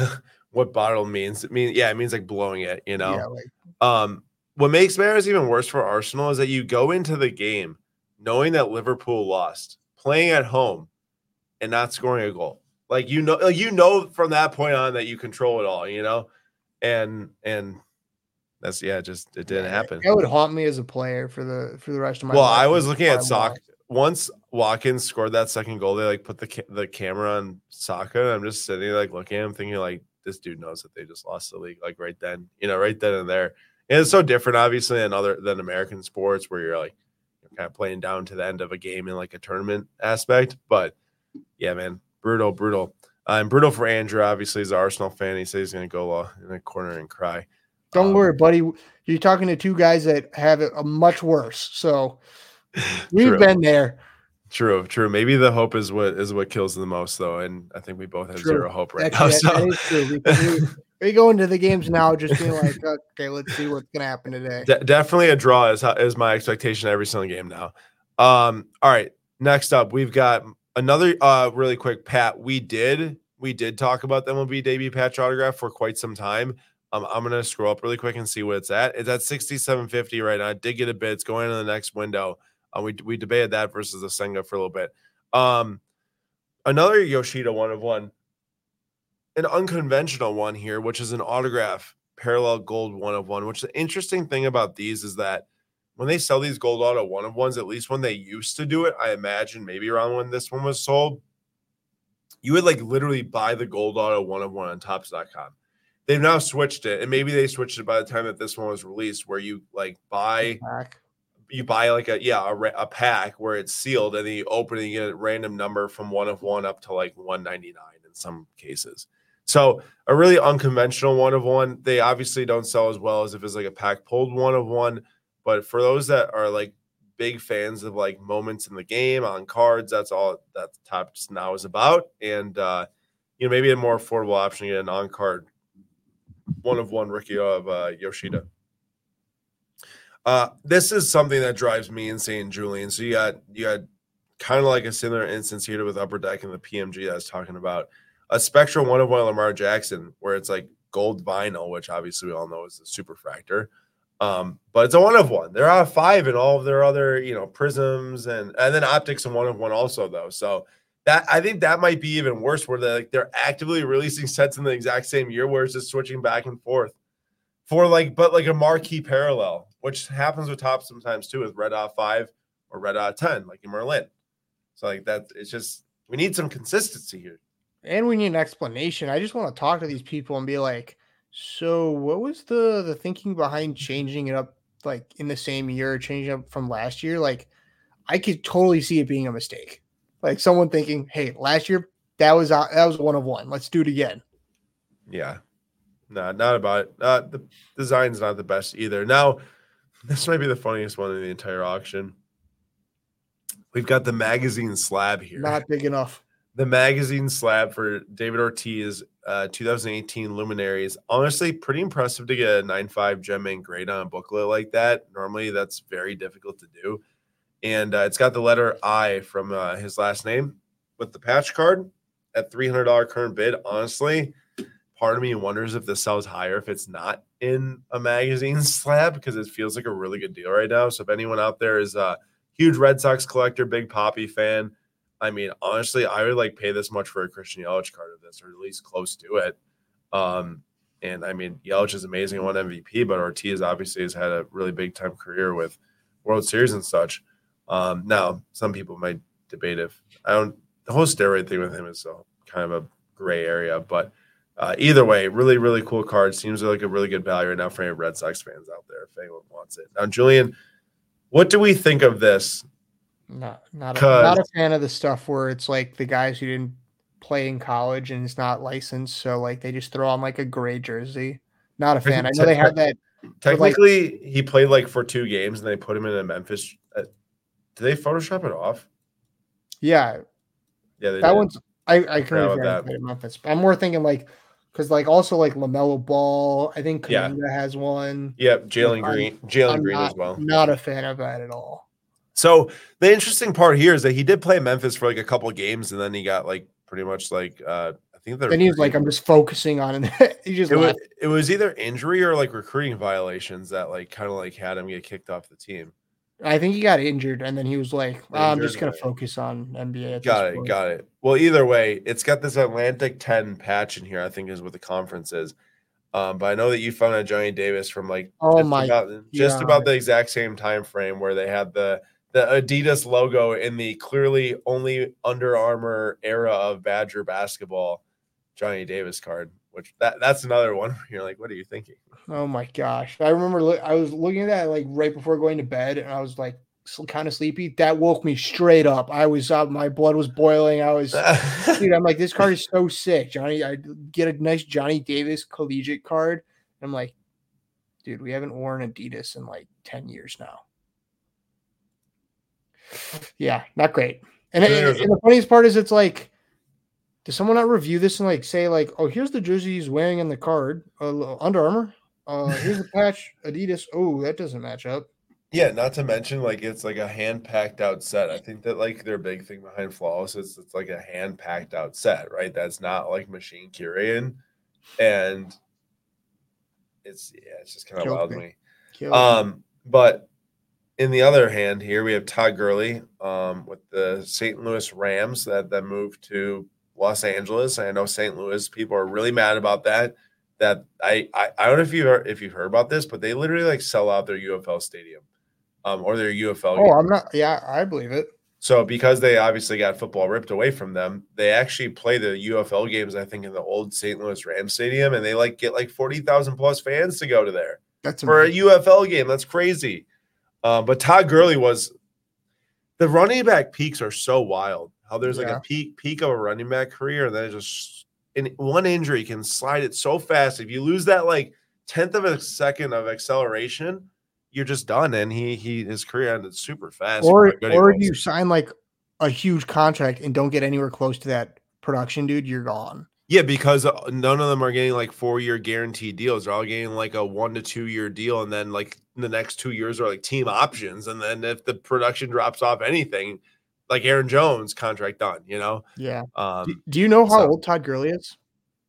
what bottle means? It means yeah, it means like blowing it. You know.
Yeah, like,
um, what makes matters even worse for Arsenal is that you go into the game knowing that Liverpool lost, playing at home, and not scoring a goal. Like, you know, like, you know, from that point on that you control it all, you know, and, and that's, yeah, just, it didn't
yeah,
happen.
That would haunt me as a player for the, for the rest of my
well,
life.
Well, I was looking at Saka. Once Watkins scored that second goal, they like put the, ca- the camera on Saka. And I'm just sitting there, like looking at him thinking like, this dude knows that they just lost the league. Like right then, you know, right then and there. And it's so different, obviously, than other than American sports where you're like, you're kind of playing down to the end of a game in like a tournament aspect. But yeah, man, brutal, brutal. Uh, and brutal for Andrew, obviously, he's an Arsenal fan. He says he's going to go uh, in a corner and cry.
Don't
um,
worry, buddy. You're talking to two guys that have it a much worse. So we've
true.
been there.
True, true. Maybe the hope is what is what kills the most, though. And I think we both have
true.
zero hope right
Actually,
now. So.
That is true. We, we go into the games now just being like, okay, let's see what's going to happen today.
De- definitely a draw is, is my expectation every single game now. Um, all right. Next up, we've got another uh really quick, Pat. We did we did talk about the M L B debut patch autograph for quite some time. Um, I'm gonna scroll up really quick and see what it's at. It's at sixty-seven fifty right now. I did get a bid. It's going into the next window. Uh, we we debated that versus the Senga for a little bit. Um, another Yoshida one of one, an unconventional one here, which is an autograph parallel gold one of one. Which the interesting thing about these is that when they sell these gold auto one of ones, at least when they used to do it, I imagine maybe around when this one was sold, you would like literally buy the gold auto one of one on Topps dot com. They've now switched it, and maybe they switched it by the time that this one was released, where you like buy, you buy like a yeah a, a pack where it's sealed, and then you open it and you get a random number from one of one up to like one ninety-nine in some cases. So a really unconventional one of one. They obviously don't sell as well as if it's like a pack pulled one of one. But for those that are like big fans of like moments in the game on cards, that's all that Topps now is about. And uh, you know, maybe a more affordable option to get an on-card one of one rookie of uh, Yoshida. Uh, this is something that drives me insane, Julian. So you got you got kind of like a similar instance here with Upper Deck and the P M G that I was talking about. A Spectral one of one Lamar Jackson, where it's like gold vinyl, which obviously we all know is the superfractor. Um, but it's a one of one. They're out of five in all of their other, you know, prisms and and then optics and one of one also though. So that I think that might be even worse, where they're like they're actively releasing sets in the exact same year, where it's just switching back and forth for like, but like a marquee parallel, which happens with Topps sometimes too, with red out of five or red out of ten, like in Merlin. So like that, it's just we need some consistency here,
and we need an explanation. I just want to talk to these people and be like, so what was the the thinking behind changing it up like in the same year, changing up from last year? Like I could totally see it being a mistake. Like someone thinking, hey, last year that was uh, that was one of one. Let's do it again.
Yeah. No, not about it. Uh, the design's not the best either. Now, this might be the funniest one in the entire auction. We've got the magazine slab here.
Not big enough.
The magazine slab for David Ortiz, uh, two thousand eighteen Luminaries. Honestly, pretty impressive to get a nine five Gem-Man grade on a booklet like that. Normally, that's very difficult to do. And uh, it's got the letter I from uh, his last name with the patch card at three hundred dollars current bid. Honestly, part of me wonders if this sells higher if it's not in a magazine slab, because it feels like a really good deal right now. So if anyone out there is a huge Red Sox collector, big Poppy fan, I mean, honestly, I would like pay this much for a Christian Yelich card of this, or at least close to it. Um, and I mean, Yelich is amazing, won M V P, but Ortiz obviously has had a really big time career with World Series and such. Um, now, some people might debate if I don't. The whole steroid thing with him is so kind of a gray area, but uh, either way, really, really cool card. Seems like a really good value right now for any Red Sox fans out there if anyone wants it. Now, Julian, what do we think of this?
Not not a, not a fan of the stuff where it's like the guys who didn't play in college and it's not licensed, so like they just throw on like a gray jersey. Not a fan. I know they had that.
Technically, like, he played like for two games and they put him in a Memphis. Uh, did they Photoshop it off?
Yeah,
yeah. They
that
did.
one's. I I couldn't remember that. Memphis. I'm more thinking like because like also like LaMelo Ball. I think Kaminga yeah. has one.
Yep, Jalen Green. Jalen Green
not,
as well.
Not a fan of that at all.
So the interesting part here is that he did play Memphis for like a couple of games, and then he got like pretty much like uh, I think that.
Then he was like, "I'm just focusing on it." he just
it was, it was either injury or like recruiting violations that like kind of like had him get kicked off the team.
I think he got injured, and then he was like, oh, "I'm just gonna focus on N B A." At
got
this
it,
point.
got it. Well, either way, it's got this Atlantic ten patch in here. I think is what the conference is. Um, but I know that you found a Johnny Davis from like
oh
just
my,
about, just about the exact same time frame where they had the. the Adidas logo in the clearly only Under Armour era of Badger basketball Johnny Davis card, which that, that's another one where you're like, what are you thinking?
Oh my gosh. I remember lo- I was looking at that like right before going to bed and I was like kind of sleepy. That woke me straight up. I was up, my blood was boiling. I was, dude, I'm like, this card is so sick. Johnny, I get a nice Johnny Davis collegiate card. I'm like, dude, we haven't worn Adidas in like ten years now. Yeah, not great. And, it, and the funniest part is it's like, does someone not review this and like say like, oh, here's the jersey he's wearing in the card, uh, Under Armour. Uh, here's the patch, Adidas. Oh, that doesn't match up.
Yeah, not to mention like it's like a hand packed out set. I think that like their big thing behind Flawless is it's like a hand packed out set, right? That's not like machine curated, and it's yeah, it's just kind of
Kills
wild to
me.
me.
Kills me.
Um, but in the other hand, here we have Todd Gurley um, with the Saint Louis Rams that that moved to Los Angeles. I know Saint Louis people are really mad about that. That I I, I don't know if you if you've heard about this, but they literally like sell out their U F L stadium um, or their U F L
Oh,
game.
I'm not. Yeah, I believe it.
So because they obviously got football ripped away from them, they actually play the U F L games, I think, in the old Saint Louis Rams stadium, and they like get like forty thousand plus fans to go to there
That's
for a
amazing.
U F L game. That's crazy. Um, but Todd Gurley was the running back peaks are so wild. How there's like
Yeah.
a peak peak of a running back career, and then it just in one injury can slide it so fast. If you lose that like tenth of a second of acceleration, you're just done. And he he his career ended super fast.
Or
Good he
or
was.
you sign like a huge contract and don't get anywhere close to that production, dude, you're gone.
Yeah, because uh, none of them are getting like four year guaranteed deals. They're all getting like a one to two year deal, and then like the next two years are like team options. And then if the production drops off anything, like Aaron Jones contract done, you know.
Yeah.
Um,
do, do you know how
so
old Todd Gurley is?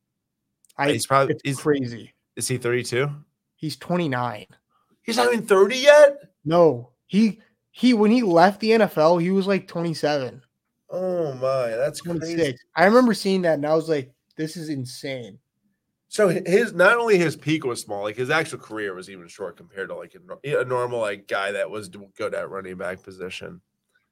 I
he's probably
it's
he's
crazy.
is he thirty-two?
He's twenty-nine.
He's not even thirty yet.
No, he he when he left the N F L, he was like twenty-seven.
Oh my, that's
twenty-six.
crazy.
I remember seeing that and I was like, this is insane.
So his not only his peak was small, like his actual career was even short compared to like a, a normal like guy that was good at running back position.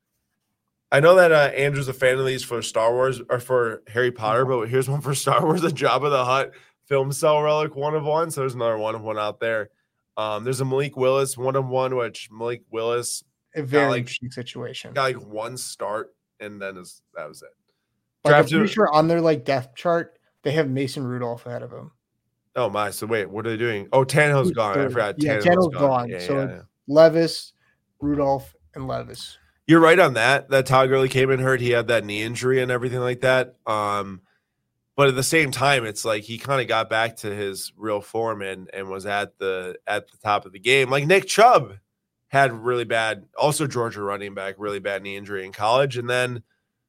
I know that uh, Andrew's a fan of these for Star Wars or for Harry Potter, but here's one for Star Wars: a Jabba the Hutt film cell relic one of one. So there's another one of one out there. Um, there's a Malik Willis one of one, which Malik Willis
A very
like,
interesting situation.
got like one start and then is that was it.
Like, I'm
Drafted-
pretty sure on their like depth chart they have Mason Rudolph ahead of him.
Oh my! So wait, what are they doing? Oh, Tannehill's gone. I forgot.
Yeah,
Tannehill's,
Tannehill's
gone.
gone.
Yeah,
so
yeah,
it's
yeah.
Levis, Rudolph, and Levis.
You're right on that. That Todd Gurley came in hurt. He had that knee injury and everything like that. Um, but at the same time, it's like he kind of got back to his real form and and was at the at the top of the game. Like Nick Chubb had really bad, also Georgia running back, really bad knee injury in college, and then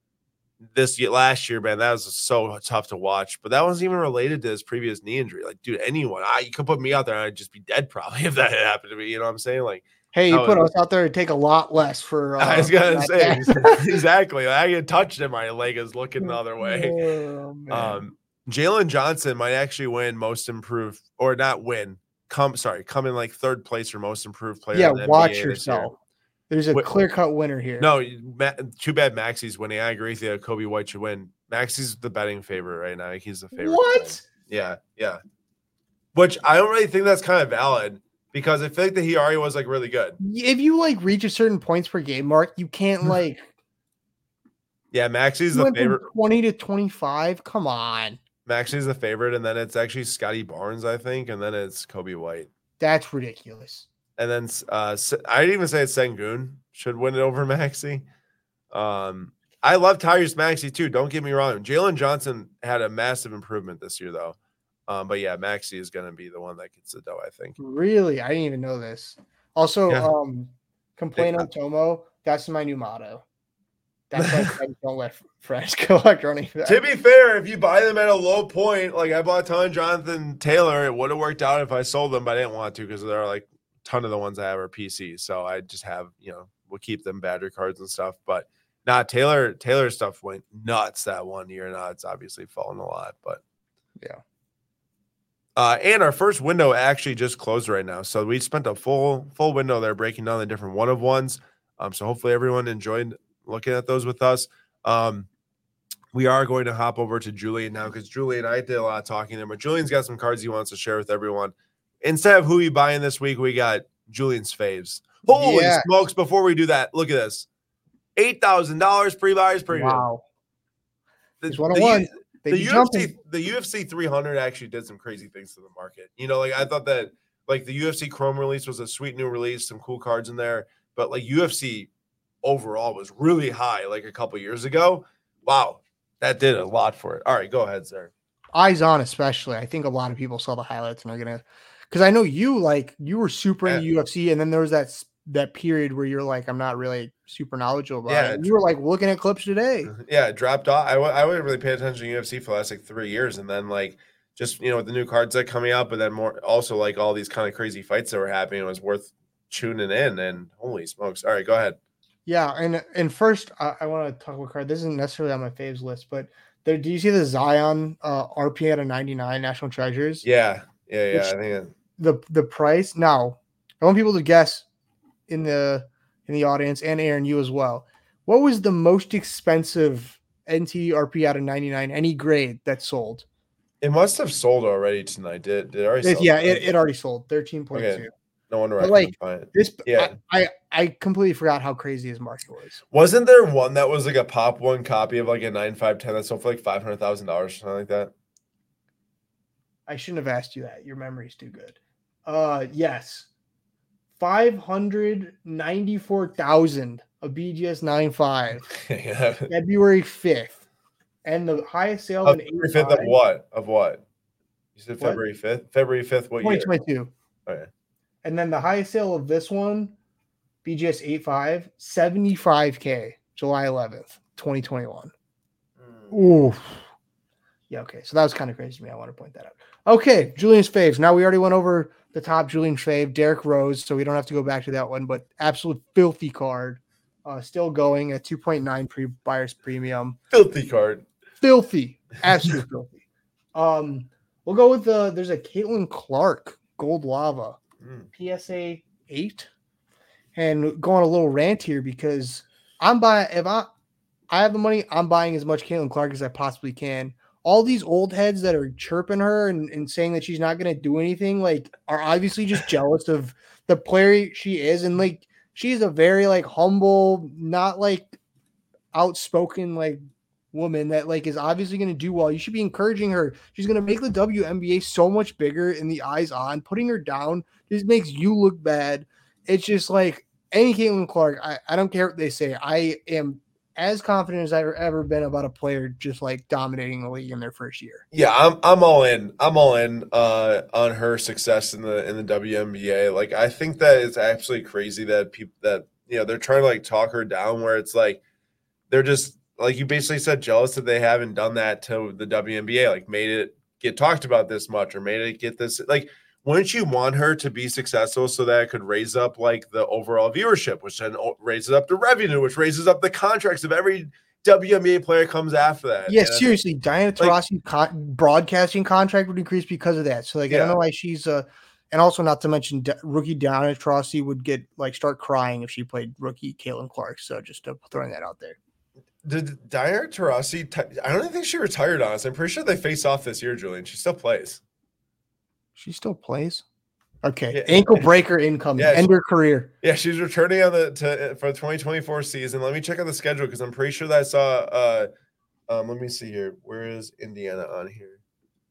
this year, last year, man, that was so tough to watch. But that wasn't even related to his previous knee injury. Like, dude, anyone, I you could put me out there, and I'd just be dead probably if that had happened to me. You know what I'm saying? Like,
hey, you
was,
put us out there to take a lot less for. Uh,
I was gonna say exactly. I get touched and my leg is looking the other way.
Oh,
um, Jalen Johnson might actually win most improved, or not win. Come, sorry, come in like third place for most improved player.
Yeah,
in the
watch
N B A
yourself. There's a clear cut winner here.
No, too bad Maxi's winning. I agree with you. Kobe White should win. Maxi's the betting favorite right now. He's the favorite.
What?
Yeah, yeah. Which I don't really think that's kind of valid because I feel like that he already was like really good.
If you like reach a certain points per game mark, you can't like.
Yeah, Maxi's the favorite.
twenty to twenty-five. Come on.
Maxi's the favorite, and then it's actually Scotty Barnes, I think, and then it's Kobe White.
That's ridiculous.
And then uh, I didn't even say it's Sengun should win it over Maxi. Um, I love Tyrese Maxey too. Don't get me wrong. Jalen Johnson had a massive improvement this year, though. Um, but yeah, Maxey is going to be the one that gets the dough, I think.
Really? I didn't even know this. Also,
yeah.
um, complain on Tomo. That's my new motto. That's like, don't let friends collect running back.
To be fair, if you buy them at a low point, like I bought a ton of Jonathan Taylor, it would have worked out if I sold them, but I didn't want to because there are like a ton of the ones I have are P Cs. So I just have, you know, we'll keep them battery cards and stuff. But not Taylor, Taylor stuff went nuts that one year. Now it's obviously fallen a lot, but
yeah.
Uh, and our first window actually just closed right now. So we spent a full full window there breaking down the different one of ones. Um, so hopefully everyone enjoyed looking at those with us. Um, we are going to hop over to Julian now because Julian, I did a lot of talking there, but Julian's got some cards he wants to share with everyone. Instead of who you buying this week, we got Julian's faves. Holy yeah. smokes. Before we do that, look at this. eight thousand dollars pre-buyers per year.
Wow.
The,
one oh one.
The, the U F C, the U F C three hundred actually did some crazy things to the market. You know, like I thought that like the U F C Chrome release was a sweet new release, some cool cards in there, but like U F C overall was really high like a couple years ago. Wow, that did a lot for it. All right, go ahead, sir.
Eyes on, especially. I think a lot of people saw the highlights and are gonna, because I know you like you were super into yeah. U F C, and then there was that that period where you're like, I'm not really super knowledgeable about
Yeah,
it. And you were like looking at clips today.
Yeah, it dropped off. I w- I wouldn't really pay attention to U F C for the last like three years, and then like just you know with the new cards that coming out, but then more also like all these kind of crazy fights that were happening, it was worth tuning in. And holy smokes! All right, go ahead.
Yeah, and and first I, I want to talk about card. This isn't necessarily on my faves list, but there, do you see the Zion uh, R P out of ninety-nine National Treasures?
Yeah, yeah, yeah.
Which,
I think it,
the the price now. I want people to guess in the in the audience, and Aaron, you as well. What was the most expensive N T R P out of ninety-nine, any grade that sold?
it must have sold already tonight. Did did it already?
It,
Sell
yeah,
tonight?
it, it already sold thirteen point two.
Okay. No wonder I
But
couldn't
like
find it.
this,
Yeah,
I, I I completely forgot how crazy his market was.
wasn't there one that was like a pop one copy of like a nine five ten that sold for like five hundred thousand dollars or something like that?
I shouldn't have asked you that. Your memory's too good. Uh, yes, five hundred ninety-four thousand a B G S nine five,
Yeah.
February fifth, and the highest sale
Of
in
February fifth of what? Of what? You said
What?
February fifth. February fifth. What year?
twenty twenty-two.
Okay.
And then the highest sale of this one, B G S eighty-five, seventy-five K, July eleventh, twenty twenty-one.
Mm.
Ooh. Yeah, okay. So that was kind of crazy to me. I want to point that out. Okay, Julian's faves. Now we already went over the top Julian fave, Derrick Rose, so we don't have to go back to that one, but absolute filthy card. Uh, still going at two point nine pre buyer's premium.
Filthy card.
Filthy. Absolutely filthy. Um, we'll go with the there's a Caitlin Clark Gold Lava.
Mm.
P S A eight, and go on a little rant here because I'm buying. If I I have the money, I'm buying as much Caitlin Clark as I possibly can. All these old heads that are chirping her and, and saying that she's not going to do anything, like, are obviously just jealous of the player she is, and like she's a very like humble, not like outspoken like woman that like is obviously going to do well. You should be encouraging her. She's going to make the W N B A so much bigger in the eyes on. Putting her down just makes you look bad. It's just like any Caitlin Clark. I, I don't care what they say. I am as confident as I've ever been about a player just like dominating the league in their first year.
Yeah, I'm I'm all in. I'm all in uh, on her success in the in the W N B A. Like I think that it's absolutely crazy that people that you know they're trying to like talk her down where it's like they're just like you basically said jealous that they haven't done that to the W N B A, like made it get talked about this much or made it get this like wouldn't you want her to be successful so that it could raise up like the overall viewership, which then raises up the revenue, which raises up the contracts of every W N B A player comes after that.
Yeah,
and
seriously, Diana Taurasi's like, con- broadcasting contract would increase because of that. So like, yeah. I don't know why she's uh, and also not to mention D- rookie Diana Taurasi would get like start crying if she played rookie Caitlin Clark. So just uh, throwing that out there.
Did Diana Taurasi? T- I don't think she retired on us. I'm pretty sure they face off this year, Julian. She still plays.
She still plays. Okay,
yeah.
Ankle breaker incoming. Yeah, end she, her career.
Yeah, she's returning on the to for the twenty twenty-four season. Let me check out the schedule because I'm pretty sure that I saw. Uh, um, let me see here. Where is Indiana on here?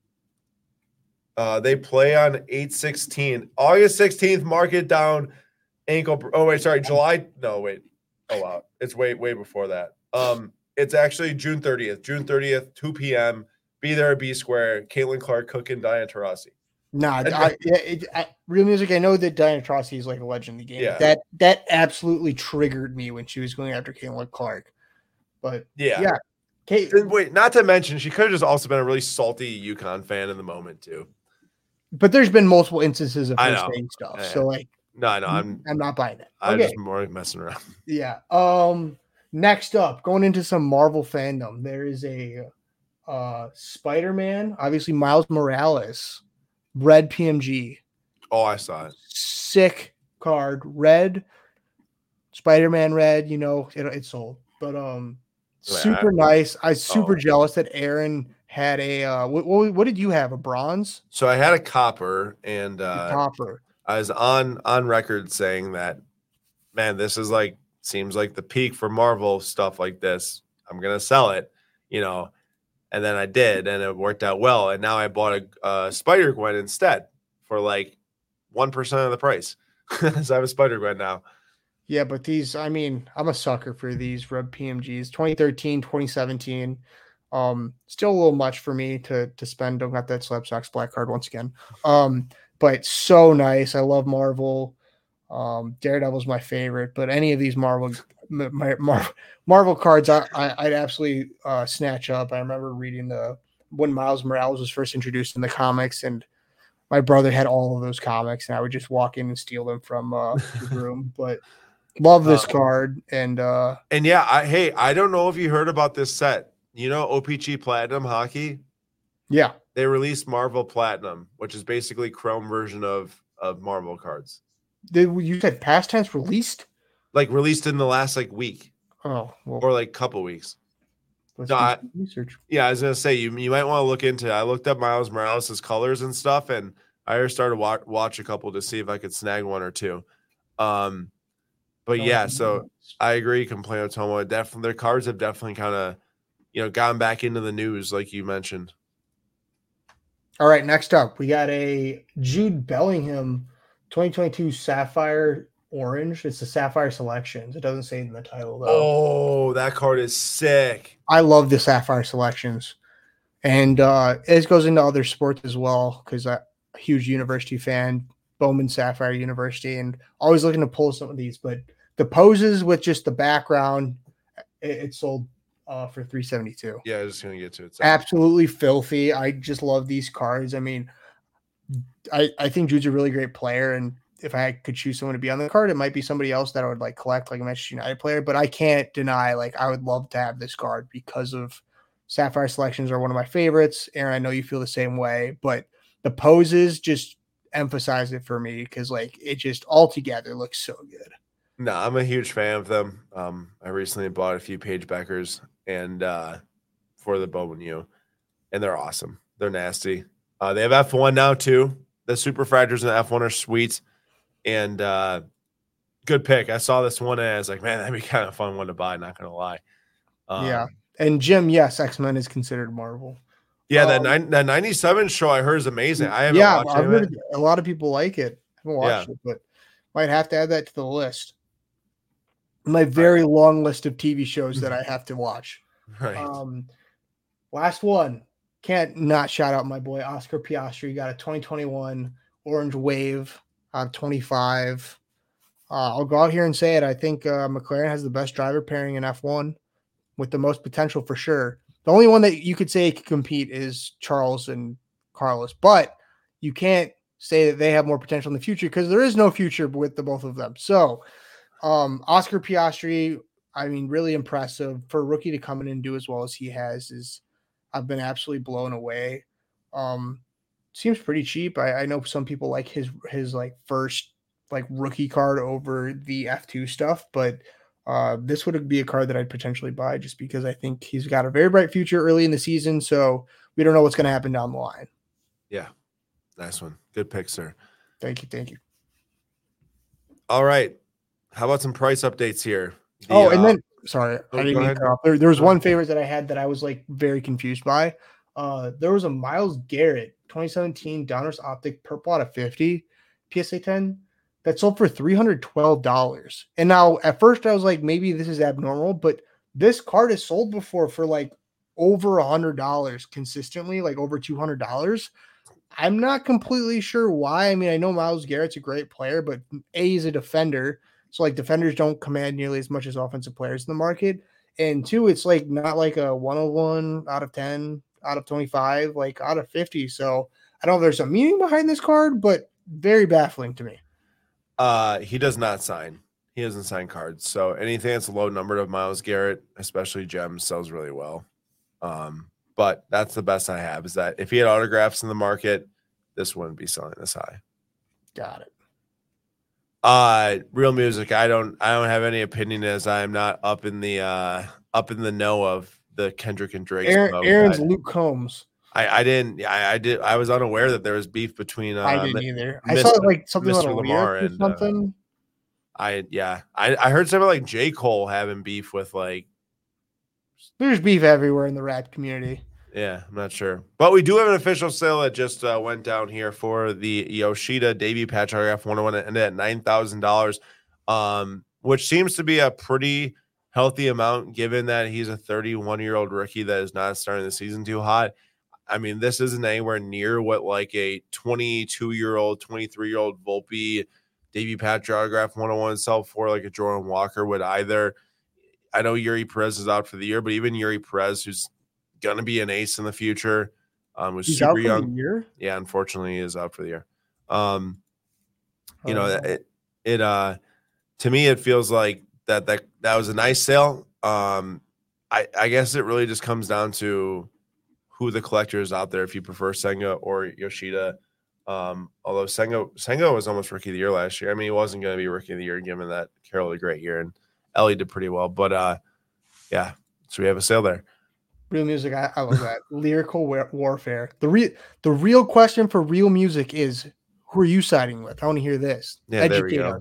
Uh, they play on eight sixteen, August sixteenth. Mark it down. Ankle. Oh wait, sorry, July. No wait. Oh wow, it's way way before that. Um, it's actually June thirtieth. June thirtieth, two p.m. Be there at B Square. Caitlin Clark, cooking Diana Taurasi.
Nah, I, it, I, real music. I know that Diana Taurasi is like a legend in the game.
Yeah.
That that absolutely triggered me when she was going after Caitlin Clark. But
yeah,
yeah.
Kate, wait, not to mention she could have just also been a really salty UConn fan in the moment too.
But there's been multiple instances of her
know.
saying stuff.
Yeah.
So like,
no, no, I'm
I'm not buying that.
I'm
okay.
just more messing around.
Yeah. Um. Next up, going into some Marvel fandom, there is a uh Spider-Man. Obviously, Miles Morales. Red P M G.
Oh, I saw it.
Sick card. Red. Spider-Man red, you know, it, it sold. But um super nice. I was super oh. jealous that Aaron had a uh what, what, what did you have? A bronze?
So I had a copper and uh
a copper.
I was on on record saying that man, this is like seems like the peak for Marvel stuff like this. I'm gonna sell it, you know. And then I did, and it worked out well. And now I bought a, a Spider-Gwen instead for like one percent of the price. So I have a Spider-Gwen now.
Yeah, but these, I mean, I'm a sucker for these Red P M Gs. twenty thirteen, twenty seventeen. Um, still a little much for me to to spend. Don't got that Slap Sox black card once again. Um, but so nice. I love Marvel. Um, Daredevil's my favorite, but any of these Marvel my, Marvel Marvel cards, I, I I'd absolutely uh, snatch up. I remember reading the when Miles Morales was first introduced in the comics, and my brother had all of those comics, and I would just walk in and steal them from uh, his room. But love this
Um,
card, and uh,
and yeah, I hey, I don't know if you heard about this set. You know, O P G Platinum Hockey.
yeah,
They released Marvel Platinum, which is basically Chrome version of of Marvel cards.
did you said past tense released?
Like released in the last like week
Oh well,
or like couple weeks.
let's
No,
do
I,
some research.
yeah, I was gonna say you you might want to look into it. I looked up Miles Morales' colors and stuff, and I already started watch watch a couple to see if I could snag one or two. Um, but
No,
yeah, so I agree. Complain with Tomo. Definitely, their cards have definitely kind of, you know, gotten back into the news, like you mentioned.
All right, next up, we got a Jude Bellingham twenty twenty-two Sapphire Orange. It's the Sapphire Selections. It doesn't say it in the title, though.
Oh, that card is sick.
I love the Sapphire Selections. And uh, it goes into other sports as well because I'm a huge university fan, Bowman Sapphire University, and always looking to pull some of these. But the poses with just the background, it, it sold uh, for three seventy-two.
Yeah, I was just gonna get to it.
Absolutely filthy. I just love these cards. I mean, I, I think Jude's a really great player, and if I could choose someone to be on the card, it might be somebody else that I would like collect, like a Manchester United player. But I can't deny, like, I would love to have this card because of Sapphire Selections are one of my favorites. Aaron, I know you feel the same way, but the poses just emphasize it for me because, like, it just altogether looks so good.
No, I'm a huge fan of them. Um, I recently bought a few Page Beckers and uh, for the Bowman U, and they're awesome. They're nasty. Uh, they have F one now too. The Super Fractors and the F one are sweet, and uh, good pick. I saw this one and I was like, man, that'd be kind of a fun one to buy. Not gonna lie. Um,
yeah, and Jim, yes, X-Men is considered Marvel.
Yeah,
um,
that nine, that ninety-seven show I heard is amazing. I haven't
yeah,
watched
I've
it.
heard a lot of people like it. I haven't watched
Yeah.
it, but might have to add that to the list. My very right. long list of T V shows that I have to watch.
Right.
Um, last one. Can't not shout out my boy Oscar Piastri. Got a twenty twenty-one Orange Wave on twenty-five. Uh, I'll go out here and say it. I think uh, McLaren has the best driver pairing in F one with the most potential for sure. The only one that you could say could compete is Charles and Carlos, but you can't say that they have more potential in the future because there is no future with the both of them. So um, Oscar Piastri, I mean, really impressive for a rookie to come in and do as well as he has is I've been absolutely blown away. Um, seems pretty cheap. I, I know some people like his, his like first like rookie card over the F two stuff, but uh, this would be a card that I'd potentially buy just because I think he's got a very bright future early in the season. So we don't know what's going to happen down the line.
Yeah. Nice one. Good pick, sir.
Thank you. Thank you.
All right. How about some price updates here?
The, oh, and uh, then, sorry,
oh,
I didn't mean to cut off. There, there was one favorite that I had that I was like very confused by. Uh, there was a Myles Garrett twenty seventeen Donruss Optic purple out of fifty P S A ten that sold for three hundred twelve dollars. And now at first I was like, maybe this is abnormal, but this card has sold before for like over a hundred dollars consistently, like over two hundred dollars. I'm not completely sure why. I mean, I know Myles Garrett's a great player, but A, he's a defender. So like defenders don't command nearly as much as offensive players in the market. And two, it's like not like a one oh one out of ten, out of twenty-five, like out of fifty. So I don't know if there's a meaning behind this card, but very baffling to me.
Uh, he does not sign. He doesn't sign cards. So anything that's low numbered of Myles Garrett, especially gems, sells really well. Um, but that's the best I have is that if he had autographs in the market, this wouldn't be selling this high.
Got it.
Uh, real music. I don't. I don't have any opinion as I am not up in the uh up in the know of the Kendrick and Drake.
Aaron, Aaron's I, Luke Combs.
I, I didn't. I, I did. I was unaware that there was beef between. Uh,
I didn't either. Mister I saw like something
Mister
about
Lamar
or
and
something.
Uh, I yeah. I I heard something like J. Cole having beef with like.
There's beef everywhere in the rap community.
Yeah, I'm not sure. But we do have an official sale that just uh, went down here for the Yoshida debut patch autograph one oh one. It ended at nine thousand dollars, um, which seems to be a pretty healthy amount given that he's a thirty-one-year-old rookie that is not starting the season too hot. I mean, this isn't anywhere near what like a twenty-two-year-old, twenty-three-year-old Volpe Davey Patrick autograph one oh one sell for like a Jordan Walker would either. I know Yuri Perez is out for the year, but even Yuri Perez, who's going to be an ace in the future, um, was
He's
super
out for
young.
the year?
Yeah, unfortunately, he is out for the year. Um, you
Oh,
know,
no.
it, it uh, to me, it feels like that that that was a nice sale. Um, I, I guess it really just comes down to who the collector is out there. If you prefer Senga or Yoshida, um, although Senga Senga was almost rookie of the year last year. I mean, he wasn't going to be rookie of the year given that Carroll had a great year and Ellie did pretty well. But uh, yeah, so we have a sale there.
Real music, I, I love that. Lyrical war- warfare. The real the real question for real music is, who are you siding with? I want to hear this.
Yeah, there we
Educate
go.
us.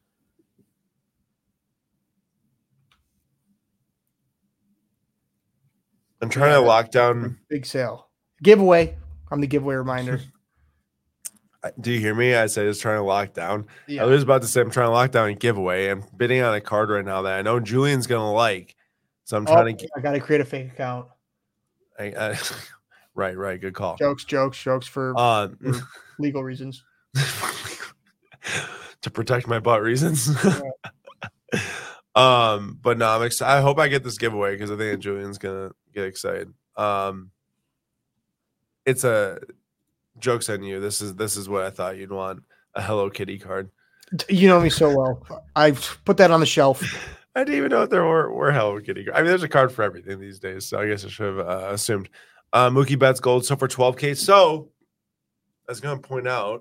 I'm trying
Yeah,
to
that's
lock
a
down.
big sale. Giveaway. I'm the giveaway reminder.
Do you hear me? I said it's trying to lock down.
Yeah.
I was about to say I'm trying to lock down a giveaway. I'm bidding on a card right now that I know Julian's gonna like. So I'm trying
Oh,
to get.
I got to create a fake account.
I, I, right, right. Good call.
Jokes, jokes, jokes for,
Um,
for legal reasons.
to protect my butt reasons. um, but no, I'm excited. I hope I get this giveaway because I think Julian's gonna get excited. Um, it's a joke's on you. This is this is what I thought you'd want, a Hello Kitty card.
You know me so well. I've put that on the shelf.
I didn't even know if there were, were Hello Kitty cards. I mean, there's a card for everything these days, so I guess I should have uh, assumed. Uh, Mookie Betts gold, so for twelve K. So I was going to point out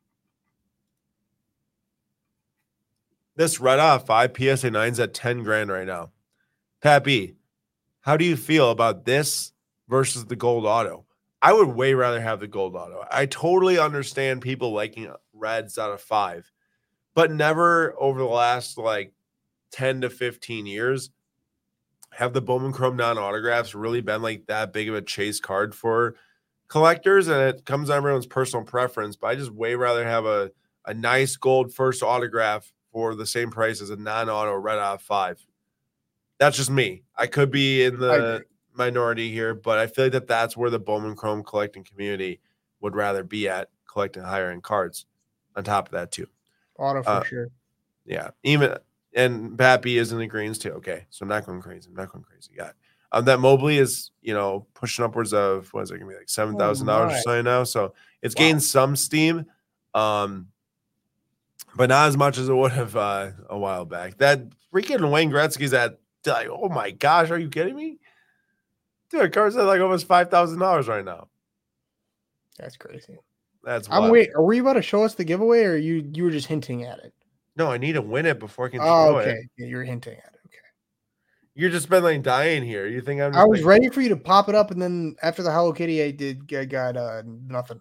this Red Off five P S A nines at ten grand right now. Pat B, how do you feel about this versus the gold auto? I would way rather have the gold auto. I totally understand people liking reds out of five, but never over the last like ten to fifteen years have the Bowman Chrome non-autographs really been like that big of a chase card for collectors, and it comes on everyone's personal preference, but I just way rather have a, a nice gold first autograph for the same price as a non-auto red out of five. That's just me. I could be in the minority here, but I feel like that that's where the Bowman Chrome collecting community would rather be at, collecting higher end cards on top of that too.
Auto for
uh,
sure.
Yeah. Even and Pappy is in the greens too. Okay. So I'm not going crazy. I'm not going crazy. Yeah. Um, that Mobley is, you know, pushing upwards of what is it gonna be like seven thousand dollars
Oh
or something now. So it's
Wow.
gained some steam. Um, but not as much as it would have uh, a while back. That freaking Wayne Gretzky's at like, oh my gosh, are you kidding me? Dude, car's at like almost five thousand dollars right now.
That's crazy.
That's
I'm
wild.
wait. Are we about to show us the giveaway, or you you were just hinting at it?
No, I need to win it before I can
Oh,
show
okay.
it.
Yeah, you're hinting at it. Okay.
You're just been like dying here. You think I'm just
I was
like,
ready for you to pop it up, and then after the Hello Kitty, I did I got uh, nothing.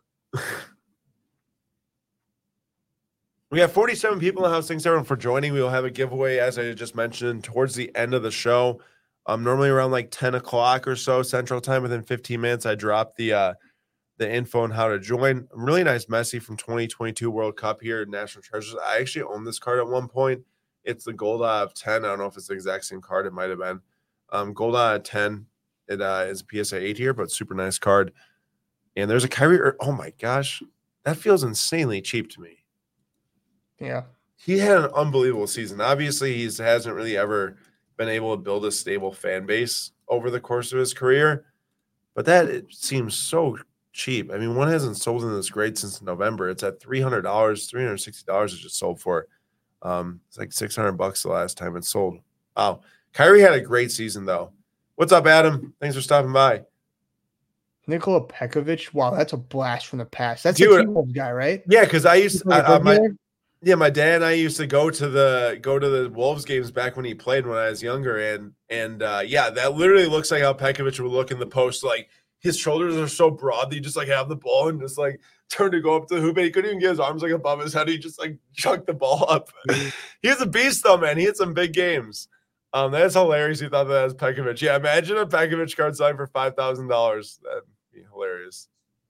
We have forty-seven people in the house. Thanks everyone for joining. We will have a giveaway, as I just mentioned, towards the end of the show. Um, normally around like ten o'clock or so Central Time. Within fifteen minutes, I drop the uh, the info on how to join. Really nice Messi from twenty twenty-two World Cup here at National Treasures. I actually owned this card at one point. It's the gold out of ten. I don't know if it's the exact same card. It might have been. Um, gold out of ten. It uh, is a P S A eight here, but super nice card. And there's a Kyrie. Er- oh my gosh, that feels insanely cheap to me.
Yeah.
He had an unbelievable season. Obviously, he hasn't really ever been able to build a stable fan base over the course of his career, but that it seems so cheap. I mean, one hasn't sold in this grade since November. It's at three hundred dollars, three hundred sixty dollars it just sold for. Um, it's like six hundred bucks the last time it sold. Wow. Kyrie had a great season, though. What's up, Adam? Thanks for stopping by.
Nikola Pekovic. Wow, that's a blast from the past. That's
Dude,
the T-Wolves guy, right?
Yeah, because I used to,
Like
I, I,
a
my,
regular?
yeah, my dad and I used to go to the go to the Wolves games back when he played when I was younger, and and uh, yeah, that literally looks like how Pekovic would look in the post. Like his shoulders are so broad that you just like have the ball and just like turn to go up to the hoop. He couldn't even get his arms like above his head. He just like chucked the ball up. He was a beast though, man. He had some big games. Um, that's hilarious. You thought that was Pekovic. Yeah, imagine a Pekovic card signed for five thousand dollars. That'd be hilarious.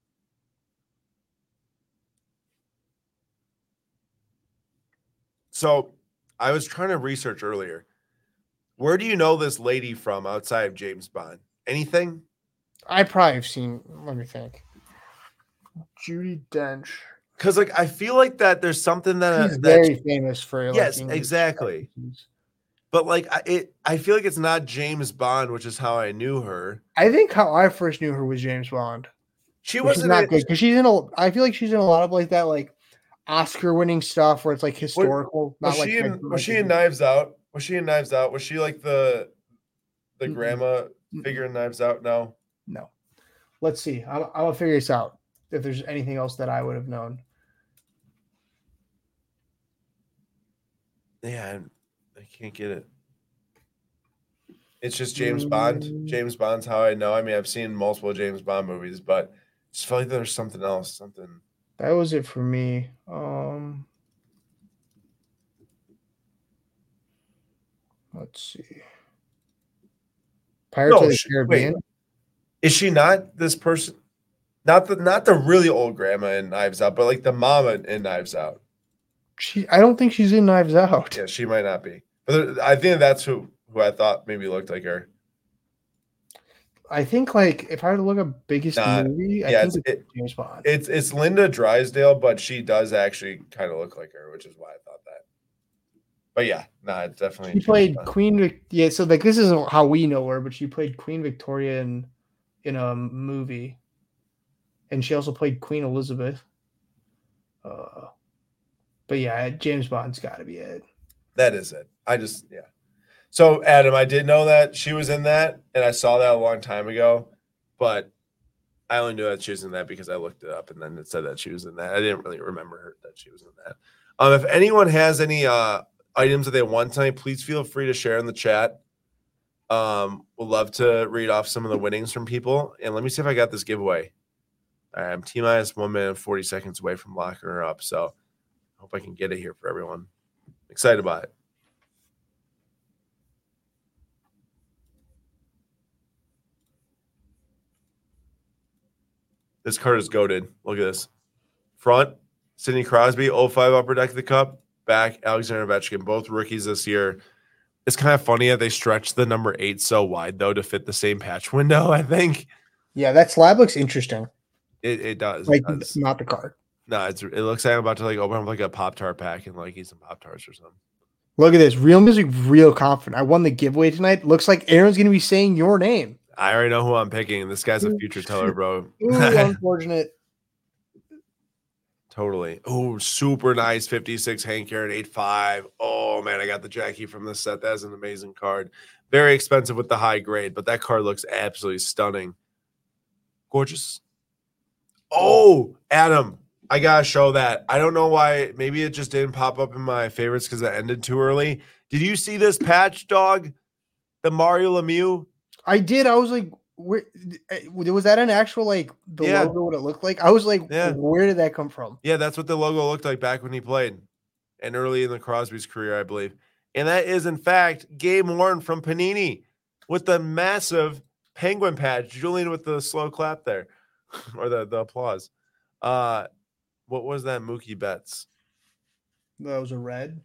So I was trying to research earlier. Where do you know this lady from outside of James Bond? Anything?
I probably have seen. Let me think. Judi Dench.
Because like I feel like that there's something that
She's
that
very famous for like
yes,
English
exactly.
cartoons.
But like I it I feel like it's not James Bond, which is how I knew her.
I think how I first knew her was James Bond,
She
which is
wasn't
not
in,
good because she's in a. I feel like she's in a lot of like that like Oscar-winning stuff where it's like
what,
historical,
was
not like
she in was she in
like,
Knives Out? Was she in Knives Out? Was she like the the
Mm-mm.
grandma
Mm-mm.
figure in Knives Out? No.
No. Let's see. I'll, I'll figure this out if there's anything else that I would have known.
Yeah, I, I can't get it. It's just James Bond.
Mm,
James Bond's how I know. I mean, I've seen multiple James Bond movies, but just felt like there's something else. Something.
that was it for me. Um, let's see. Pirates
No,
of the
she, wait.
Caribbean.
Is she not this person? Not the not the really old grandma in Knives Out, but like the mama in Knives Out.
She, I don't think she's in Knives Out.
Yeah, she might not be. But I think that's who who I thought maybe looked like her.
I think like if I were to look at biggest
Nah,
movie, I
yeah,
think
it's
it's
it,
James Bond.
it's it's Linda Drysdale, but she does actually kind of look like her, which is why I thought that. But yeah, nah, it's definitely.
She
James
played
Bond.
Queen. Vic- Yeah, so like this isn't how we know her, but she played Queen Victoria in in a movie, and she also played Queen Elizabeth. Uh, but yeah, James Bond's got to be it.
That is it. I just yeah. So Adam, I did know that she was in that, and I saw that a long time ago, but I only knew that she was in that because I looked it up and then it said that she was in that. I didn't really remember her, that she was in that. Um, if anyone has any uh items that they want tonight, please feel free to share in the chat. Um, we'll love to read off some of the winnings from people. And let me see if I got this giveaway. I'm T minus one minute and forty seconds away from locking her up. So I hope I can get it here for everyone. Excited about it. This card is goated. Look at this. Front, Sidney Crosby, oh five Upper Deck of the Cup. Back, Alexander Ovechkin, both rookies this year. It's kind of funny that they stretched the number eight so wide, though, to fit the same patch window, I think.
Yeah, that slab looks interesting.
It, it does.
Like,
it does.
not the card.
No, it's, it looks like I'm about to like open up like a Pop-Tart pack and like eat some Pop-Tarts or something.
Look at this. Real Music, real confident. I won the giveaway tonight. Looks like Aaron's going to be saying your name.
I already know who I'm picking. This guy's a future teller, bro.
Ooh, unfortunate.
Totally. Oh, super nice. fifty-six Hank Aaron, eight five. Oh, man, I got the Jackie from this set. That's an amazing card. Very expensive with the high grade, but that card looks absolutely stunning. Gorgeous. Oh, Adam, I got to show that. I don't know why. Maybe it just didn't pop up in my favorites because it ended too early. Did you see this patch, dog? The Mario Lemieux?
I did. I was like, where was that an actual like the
Yeah.
logo? What it looked like? I was like,
Yeah.
where did that come from?
Yeah, that's what the logo looked like back when he played, and early in the Crosby's career, I believe. And that is, in fact, Game Warren from Panini with the massive penguin patch. Julian with the slow clap there, or the, the applause. Uh, what was that? Mookie Betts.
That was a red.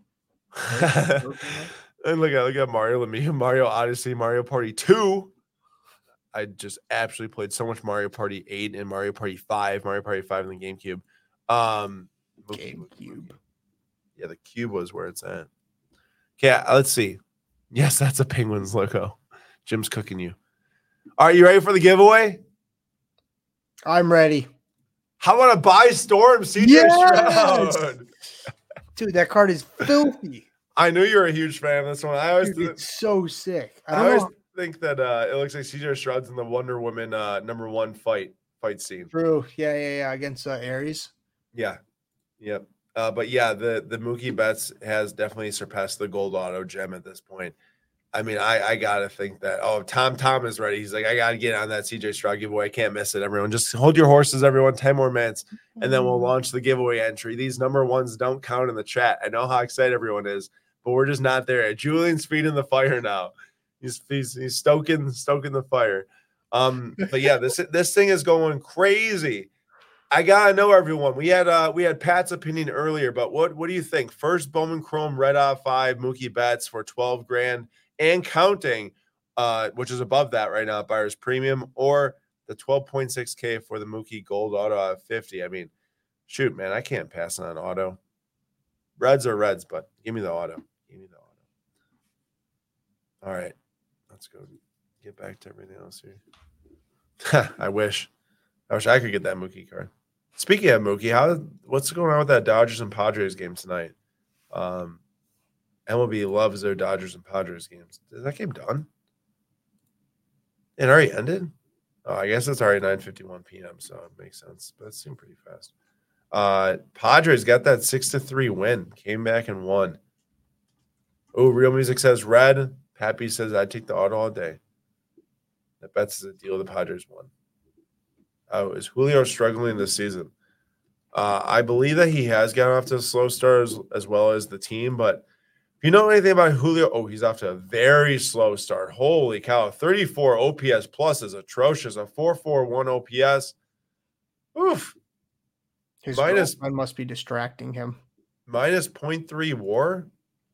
And look at look at Mario Lemieux, Mario Odyssey, Mario Party two. I just absolutely played so much Mario Party eight and Mario Party five, Mario Party five in the GameCube. Um,
GameCube.
Yeah, the cube was where it's at. Okay, let's see. Yes, that's a Penguins logo. Jim's cooking you. All right, you ready for the giveaway?
I'm ready.
How about a buy Storm C J
Yes!
Stroud?
Dude, that card is filthy.
I knew you were a huge fan of this one. I always,
Dude,
th-
it's so sick. I
I
don't
always
know.
think that uh, it looks like C J Stroud's in the Wonder Woman uh, number one fight fight scene.
True. Yeah, yeah, yeah. Against uh, Ares.
Yeah. Yep. Uh, but yeah, the the Mookie Betts has definitely surpassed the gold auto gem at this point. I mean, I, I gotta think that. Oh, Tom Tom is ready. He's like, I gotta get on that C J Stroud giveaway. I can't miss it. Everyone, just hold your horses, everyone. Ten more minutes, and then we'll launch the giveaway entry. These number ones don't count in the chat. I know how excited everyone is, but we're just not there. Julian's feeding the fire now. He's he's, he's stoking stoking the fire. Um, but yeah, this this thing is going crazy. I gotta know, everyone. We had uh we had Pat's opinion earlier, but what what do you think? First Bowman Chrome Red Off five Mookie Betts for twelve grand and counting, uh, which is above that right now at Buyer's Premium, or the twelve point six K for the Mookie Gold Auto at fifty. I mean, Shoot, man, I can't pass on auto. Reds are Reds, but give me the auto. Give me the auto. All right, let's go get back to everything else here. I wish. I wish I could get that Mookie card. Speaking of Mookie, how what's going on with that Dodgers and Padres game tonight? Um, M L B loves their Dodgers and Padres games. Is that game done? It already ended? Oh, I guess it's already nine fifty-one p.m., so it makes sense. But it seemed pretty fast. Uh, Padres got that six to three win. Came back and won. Oh, Real Music says red. Pappy says I'd take the auto all day. That bets is a deal the Padres won. Oh, is Julio struggling this season? Uh, I believe that he has gotten off to a slow start as, as well as the team, but if you know anything about Julio, oh, he's off to a very slow start. Holy cow. thirty-four O P S plus is atrocious. A four forty-one O P S. Oof.
His
minus,
girlfriend must be distracting him.
Minus zero point three war.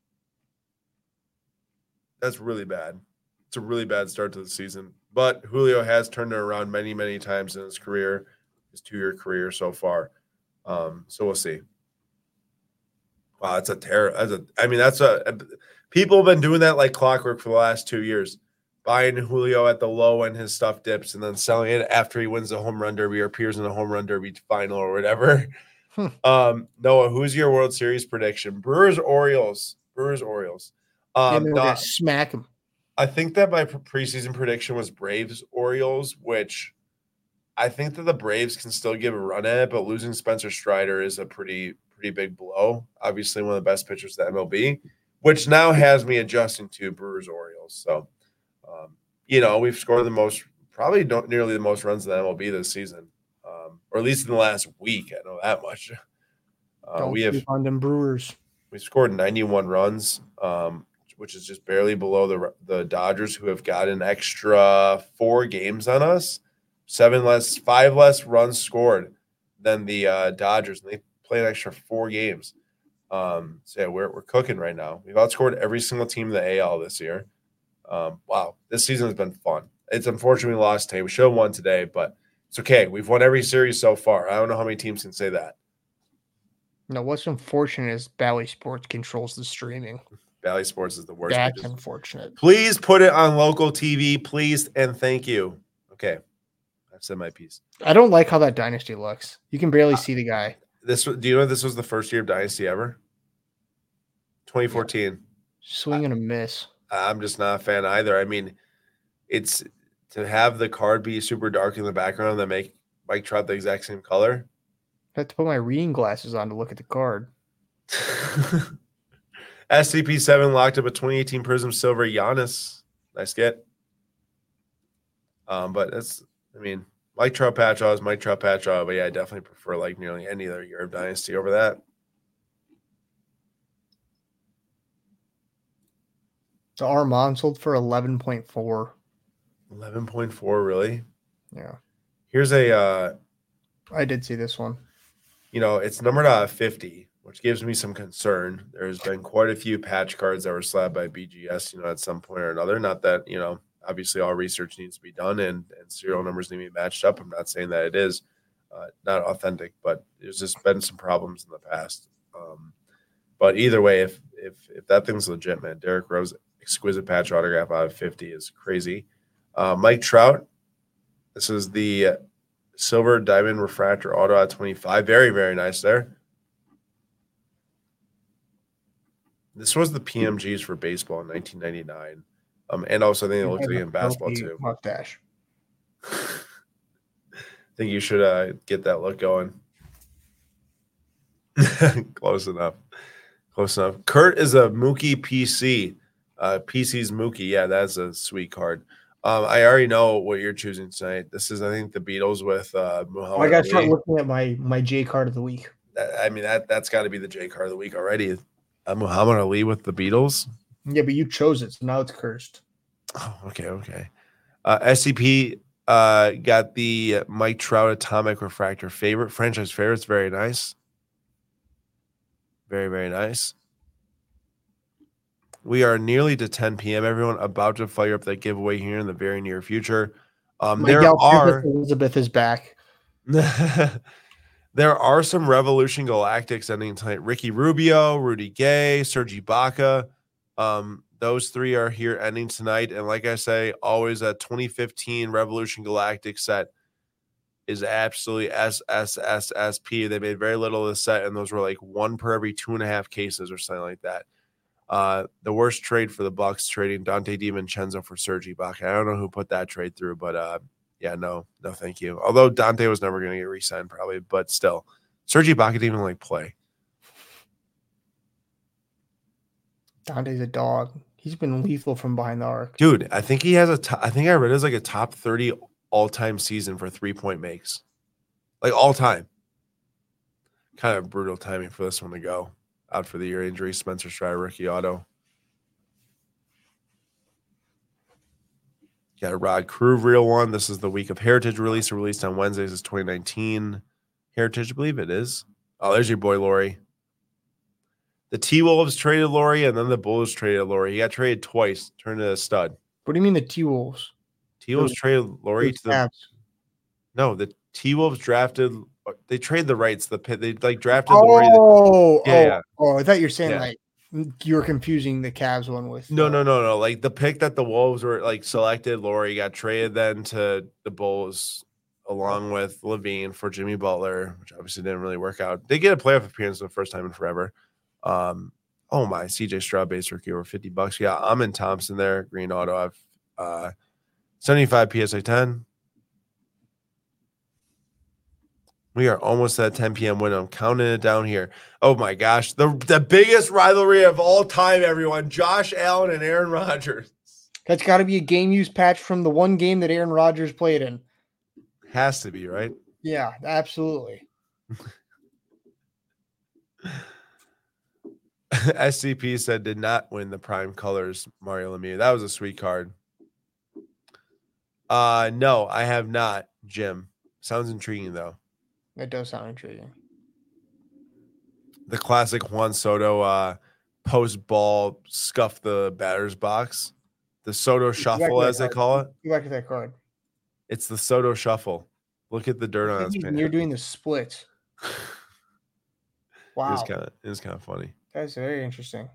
That's really bad. It's a really bad start to the season. But Julio has turned it around many, many times in his career, his two-year career so far. Um, so we'll see. Wow, that's a terror. That's a. I mean, that's a. People have been doing that like clockwork for the last two years, buying Julio at the low and his stuff dips, and then selling it after he wins the home run derby or appears in the home run derby final or whatever. Hmm. Um, Noah, who's your World Series prediction? Brewers, Orioles. Brewers, Orioles. Um,
yeah, not, smack him.
I think that my preseason prediction was Braves, Orioles, which I think that the Braves can still give a run at it, but losing Spencer Strider is a pretty. pretty big blow. Obviously, one of the best pitchers in the M L B, which now has me adjusting to Brewers Orioles. So, um, you know, we've scored the most, probably don't, nearly the most runs in the M L B this season, um, or at least in the last week. I know that much. Uh,
don't
we have
on them Brewers.
We've scored ninety-one runs, um, which is just barely below the the Dodgers, who have got an extra four games on us, seven less, five less runs scored than the uh, Dodgers, and they play an extra four games. Um, so yeah, we're we're cooking right now. We've outscored every single team in the A L this year. Um, wow, this season has been fun. It's unfortunate we lost today. We should have won today, but it's okay. We've won every series so far. I don't know how many teams can say that.
No, what's unfortunate is Bally Sports controls the streaming.
Bally Sports is the worst.
That's unfortunate.
Please put it on local T V, please, and thank you. Okay, I've said my piece.
I don't like how that dynasty looks. You can barely uh, see the guy.
This do you know this was the first year of Dynasty ever? twenty fourteen.
Swing and a miss.
I'm just not a fan either. I mean, it's to have the card be super dark in the background that make Mike Trout the exact same color.
I have to put my reading glasses on to look at the card.
S C P seven locked up a twenty eighteen Prism Silver Giannis. Nice get. Um, but that's I mean. Mike Trout Patchaw is Mike Trout Patchaw, but yeah, I definitely prefer like nearly any other year of Dynasty over that.
The Armand sold for eleven point four.
eleven point four, really?
Yeah.
Here's a uh
I did see this one.
You know, it's numbered out of fifty, which gives me some concern. There's been quite a few patch cards that were slabbed by B G S, you know, at some point or another. Not that, you know, obviously all research needs to be done and, and serial numbers need to be matched up. I'm not saying that it is uh, not authentic, but there's just been some problems in the past. Um, but either way, if if if that thing's legit, man, Derek Rose exquisite patch autograph out of fifty is crazy. Uh, Mike Trout, this is the silver diamond refractor auto at twenty-five. Very, very nice there. This was the P M Gs for baseball in nineteen ninety-nine. Um, and also, I think it looks like in basketball too.
Mustache.
I think you should uh, get that look going. Close enough. Close enough. Kurt is a Mookie P C. Uh, P C's Mookie. Yeah, that's a sweet card. Um, I already know what you're choosing tonight. This is, I think, the Beatles with uh, Muhammad.
Oh, I got to start looking at my my J card of the week.
I mean, that that's got to be the J card of the week already. Uh, Muhammad Ali with the Beatles.
Yeah, but you chose it, so now it's cursed.
Oh, okay, okay. Uh, S C P uh, got the Mike Trout Atomic Refractor favorite, franchise favorites. Very nice. Very, very nice. We are nearly to ten p.m., everyone. About to fire up that giveaway here in the very near future. Um, there are
Elizabeth is back.
There are some Revolution Galactics ending tonight. Ricky Rubio, Rudy Gay, Serge Ibaka. Um, those three are here ending tonight. And like I say, always a twenty fifteen Revolution Galactic set is absolutely S S S S P. They made very little of the set, and those were like one per every two and a half cases or something like that. Uh, the worst trade for the Bucks, trading Dante DiVincenzo for Serge Ibaka. I don't know who put that trade through, but uh, yeah, no, no, thank you. Although Dante was never going to get re-signed probably, but still, Serge Ibaka didn't even like play.
Dante's a dog. He's been lethal from behind the arc.
Dude, I think he has a t- I think I read it was like a top thirty all-time season for three-point makes. Like all-time. Kind of brutal timing for this one to go. Out for the year injury, Spencer Strider, rookie auto. Got a Rod Crew real one. This is the week of Heritage release. Released on Wednesdays is twenty nineteen. Heritage, I believe it is. Oh, there's your boy, Laurie. The T-Wolves traded Laurie, and then the Bulls traded Laurie. He got traded twice, turned into a stud.
What do you mean the T-Wolves?
T-Wolves traded Laurie to the
Caps.
No, the T-Wolves drafted they traded the rights. The pit they like drafted
oh,
Laurie.
Oh,
yeah,
oh,
yeah.
oh, I thought you were saying
Yeah.
like you were confusing the Cavs one with
No,
uh,
no, no, no. Like the pick that the Wolves were like selected, Laurie got traded then to the Bulls along with Levine for Jimmy Butler, which obviously didn't really work out. They get a playoff appearance for the first time in forever. Um, oh my, C J Stroud base rookie over fifty bucks. Yeah, Amin Thompson there, green auto. I've uh seventy-five P S A ten. We are almost at ten p.m. window. I'm counting it down here. Oh my gosh. The the biggest rivalry of all time, everyone. Josh Allen and Aaron Rodgers.
That's got to be a game use patch from the one game that Aaron Rodgers played in.
Has to be, right?
Yeah, absolutely.
S C P said did not win the prime colors, Mario Lemieux. That was a sweet card. Uh no, I have not, Jim. Sounds intriguing though.
That does sound intriguing.
The classic Juan Soto uh post ball scuff the batter's box. The Soto shuffle, as they call it.
Go back to that card.
It's the Soto shuffle. Look at the dirt on his pants.
You're doing the splits. Wow.
It's kind of it's kind of funny.
That's very interesting.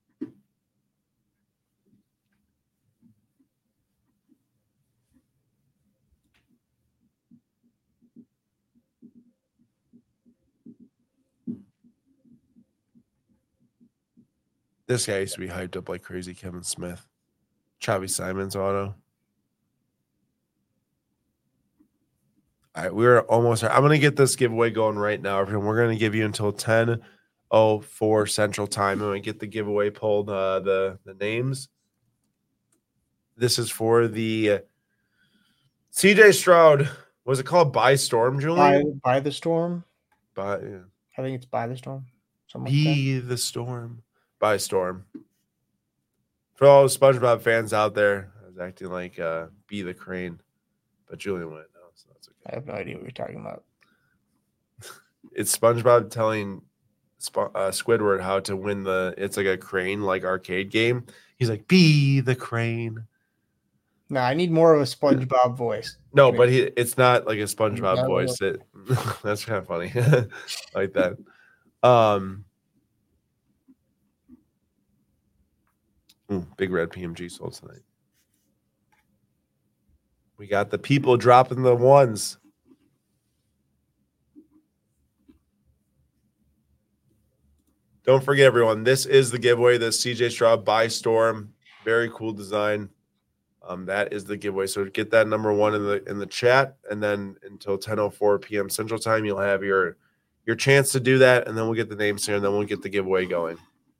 This guy used to be hyped up like crazy. Kevin Smith. Chavi Simons auto. All right, we're almost there. I'm going to get this giveaway going right now, everyone. We're going to give you until ten oh four Central Time. I'm going to get the giveaway pulled, uh, the, the names. This is for the C J Stroud. Was it called By Storm, Julian?
By, by the Storm?
By, yeah.
I think it's By the Storm.
Something Be like the Storm. By Storm. For all the SpongeBob fans out there, I was acting like uh, Be the Crane, but Julian went. No, so that's okay.
I have no idea what you're talking about.
It's SpongeBob telling uh, Squidward how to win the. It's like a crane, like arcade game. He's like, "Be the crane."
No, I need more of a SpongeBob voice.
No, but he. It's not like a SpongeBob
no,
voice. It, that's kind of funny, like that. Um. Ooh, big red P M G sold tonight. We got the people dropping the ones. Don't forget, everyone, this is the giveaway, the C J Stroud By Storm. Very cool design. Um, that is the giveaway. So get that number one in the in the chat, and then until ten oh four p.m. Central Time, you'll have your your chance to do that, and then we'll get the names here, and then we'll get the giveaway going.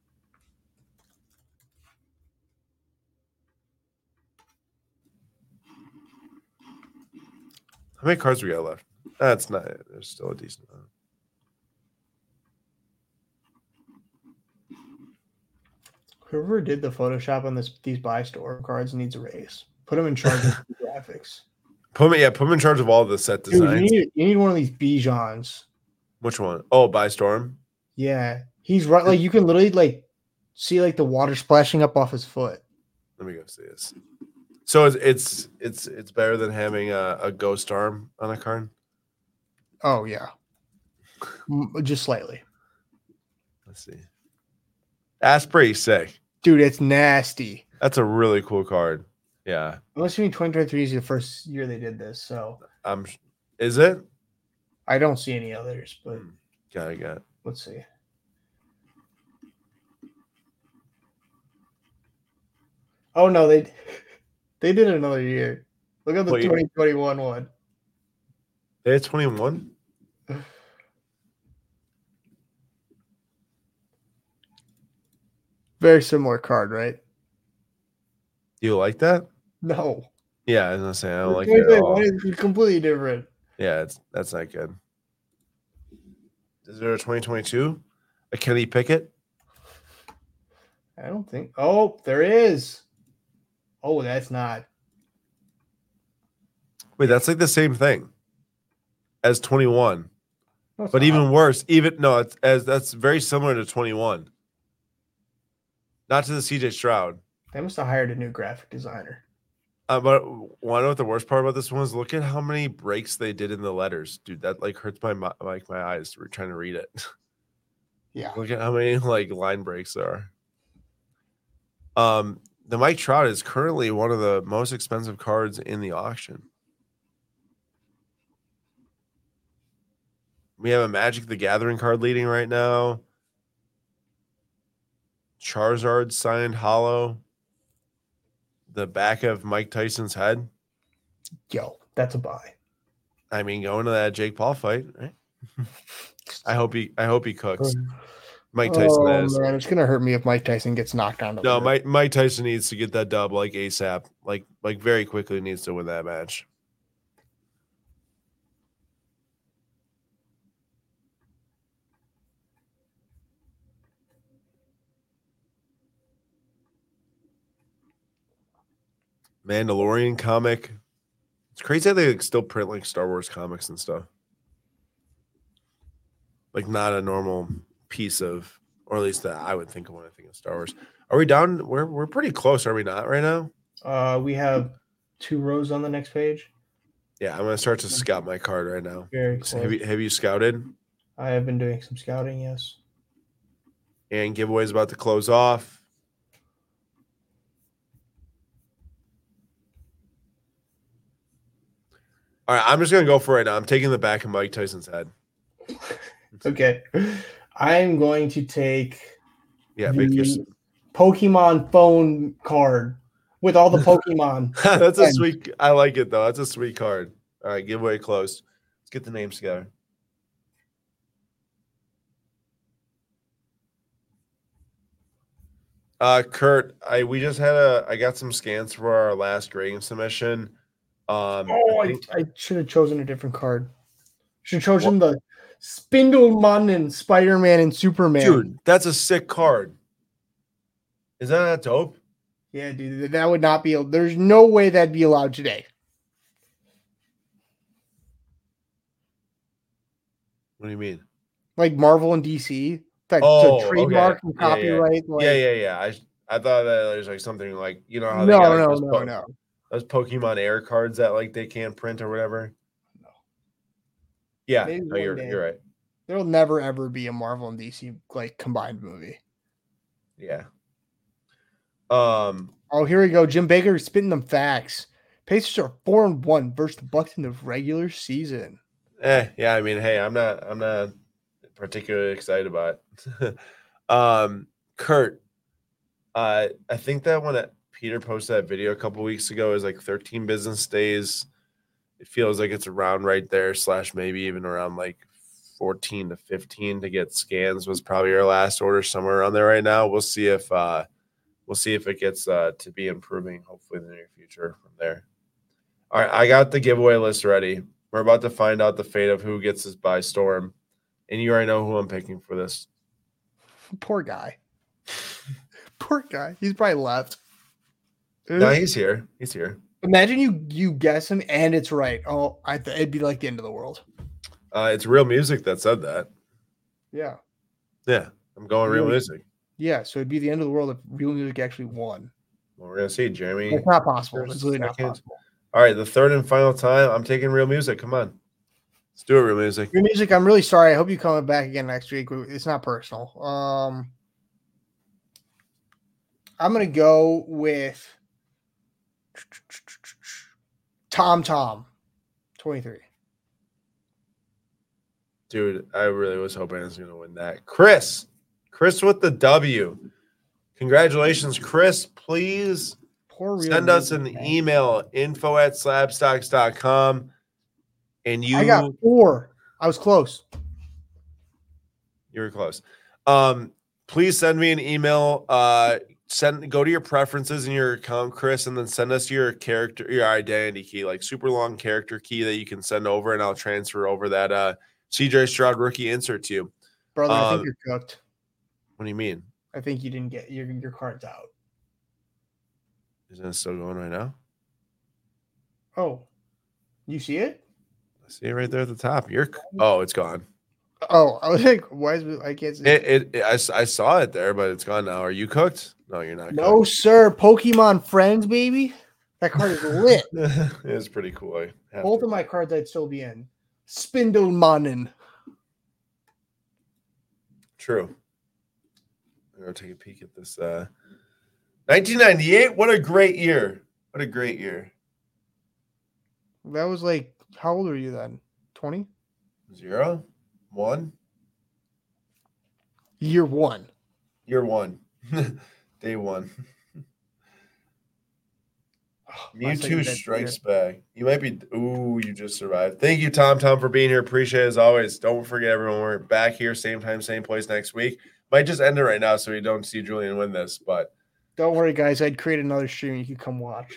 How many cards we got left? That's not it. There's still a decent amount.
Whoever did the Photoshop on this these By Storm cards needs a raise. Put them in charge of the graphics.
Put me, yeah, put them in charge of all the set designs.
Dude, you, need, you need one of these Bijans.
Which one? Oh, By Storm.
Yeah, he's right. Like you can literally like see like the water splashing up off his foot.
Let me go see this. So it's it's it's it's better than having a, a ghost arm on a card.
Oh yeah. Mm, just slightly.
Let's see. That's pretty sick.
Dude, it's nasty.
That's a really cool card. Yeah.
I'm assuming twenty twenty-three is the first year they did this, so
Um, is it?
I don't see any others, but
Got it, got it.
let's see. Oh no, they they did it another year. Look at the
What year?
twenty twenty-one one.
They had twenty-one?
Very similar card, right?
Do you like that?
No.
Yeah, I was gonna say I don't like
twenty
it at all.
twenty-one is completely different.
Yeah, it's that's not good. Is there a twenty twenty-two? A Kenny Pickett?
I don't think. Oh, there is. Oh, that's not.
Wait, that's like the same thing as twenty-one.
No, it's
But
not.
even worse, even no, it's as that's very similar to twenty-one. Not to the C J Stroud.
They must have hired a new graphic designer.
Uh, but want to know what the worst part about this one is? Look at how many breaks they did in the letters, dude. That like hurts my mi- like my eyes. We're trying to read it.
Yeah.
Look at how many like line breaks there are. Um, the Mike Trout is currently one of the most expensive cards in the auction. We have a Magic the Gathering card leading right now. Charizard signed hollow. The back of Mike Tyson's head.
Yo, that's a buy.
I mean, going to that Jake Paul fight, right? I hope he I hope he cooks. Mike Tyson
Oh,
is.
man, it's gonna hurt me if Mike Tyson gets knocked down. To
No,
the
Mike Mike Tyson needs to get that dub like ASAP. Like like very quickly needs to win that match. Mandalorian comic. It's crazy how they like, still print like Star Wars comics and stuff. Like not a normal piece of, or at least that I would think of when I think of Star Wars. Are we down? We're we're pretty close, are we not? Right now?
Uh, we have two rows on the next page.
Yeah, I'm gonna start to scout my card right now.
Very
So have you have you scouted?
I have been doing some scouting. Yes.
And giveaway is about to close off. All right, I'm just gonna go for it right now. I'm taking the back of Mike Tyson's head.
Okay. I'm going to take
Yeah,
the
make your...
Pokemon phone card with all the Pokemon.
That's a sweet. I like it though. That's a sweet card. All right, giveaway closed. Let's get the names together. Uh, Kurt, I we just had a. I got some scans for our last grading submission. Um,
Oh,
I
I,
think-
I should have chosen a different card. Should have chosen the Spindleman and Spider-Man and Superman.
dude, that's a sick card. Is that not dope?
Yeah, dude, that would not be. There's no way that'd be allowed today.
What do you mean?
Like Marvel and D C, like
Oh,
the trademark
okay.
and
Yeah, yeah.
copyright. Like,
yeah, yeah, yeah. I I thought that there's like something like you know how
no,
they got like,
no,
those,
no,
po-
no.
those Pokemon Air cards that like they can't print or whatever.
No.
Yeah,
Maybe
no,
one
you're
day.
you're right.
There'll never ever be a Marvel and D C like combined movie.
Yeah. Um.
Oh, here we go. Jim Baker spitting them facts. Pacers are four and one versus the Bucks in the regular season.
Eh. Yeah. I mean, hey, I'm not. I'm not particularly excited about it. um. Kurt. Uh. I think that when it, Peter posted that video a couple weeks ago is like thirteen business days. It feels like it's around right there, slash maybe even around like fourteen to fifteen to get scans was probably our last order, somewhere around there right now. We'll see if uh we'll see if it gets uh to be improving hopefully in the near future from there. All right, I got the giveaway list ready. We're about to find out the fate of who gets this by storm. And you already know who I'm picking for this.
Poor guy. Poor guy. He's probably left.
No, he's here. He's here.
Imagine you you guess him and it's right. Oh, I th- it'd be like the end of the world.
Uh it's Real Music that said that.
Yeah.
Yeah, I'm going Real
Really?
Music.
Yeah, so it'd be the end of the world if Real Music actually won.
Well, we're gonna see, Jeremy.
It's not possible.
First,
It's really not
second.
possible.
All right, the third and final time, I'm taking Real Music. Come on. Let's do it, Real Music.
Real Music, I'm really sorry. I hope you come back again next week. It's not personal. Um, I'm going to go with Tom Tom, twenty-three.
Dude, I really was hoping I was going to win that. Chris. Chris with the W. Congratulations, Chris. Please
Poor Real
send us
Music,
an
man.
email, info at slabstocks dot com. And you
I got four. I was close.
You were close. Um, please send me an email. Uh, send go to your preferences in your account, Chris, and then send us your character, your identity key, like super long character key that you can send over, and I'll transfer over that uh C J Stroud rookie insert to you.
Brother, I
Um,
think you're cooked.
What do you mean?
I think you didn't get your your cards out.
Isn't it still going right now?
Oh, you see it?
I see it right there at the top. You're oh, it's gone.
Oh, I was like, why is it, I can't see
It, it, it I, I saw it there, but it's gone now. Are you cooked? No, you're not.
No,
cooked.
sir. Pokemon Friends, baby. That card is lit.
It's pretty cool. I have
Both
to-
of my cards I'd still be in. Spindelmannen.
True. I'm gonna take a peek at this. Uh, nineteen ninety-eight. What a great year! What a great year.
That was like, how old are you then? twenty?
Zero, one,
Year one.
year one, day one.
My second
Mewtwo
best
strikes back. You might be. Ooh, you just survived. Thank you, Tom Tom, for being here. Appreciate it as always. Don't forget, everyone, we're back here, same time, same place next week. Might just end it right now so you don't see Julian win this, but
Don't worry, guys. I'd create another stream. You can come watch.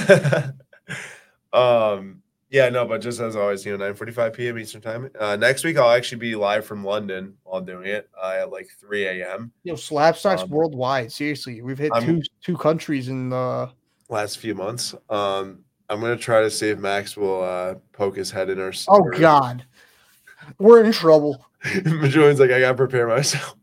um, yeah, no, but just as always, you know, nine forty-five p.m. Eastern time. Uh, next week, I'll actually be live from London while doing it uh, at like three a.m.
You know, slab stocks
Um,
worldwide. Seriously, we've hit
I'm-
two two countries in the.
last few months. Um, I'm gonna try to see if Max will uh, poke his head in our.
Oh
or-
God, we're in trouble.
Julian's like, I gotta prepare myself.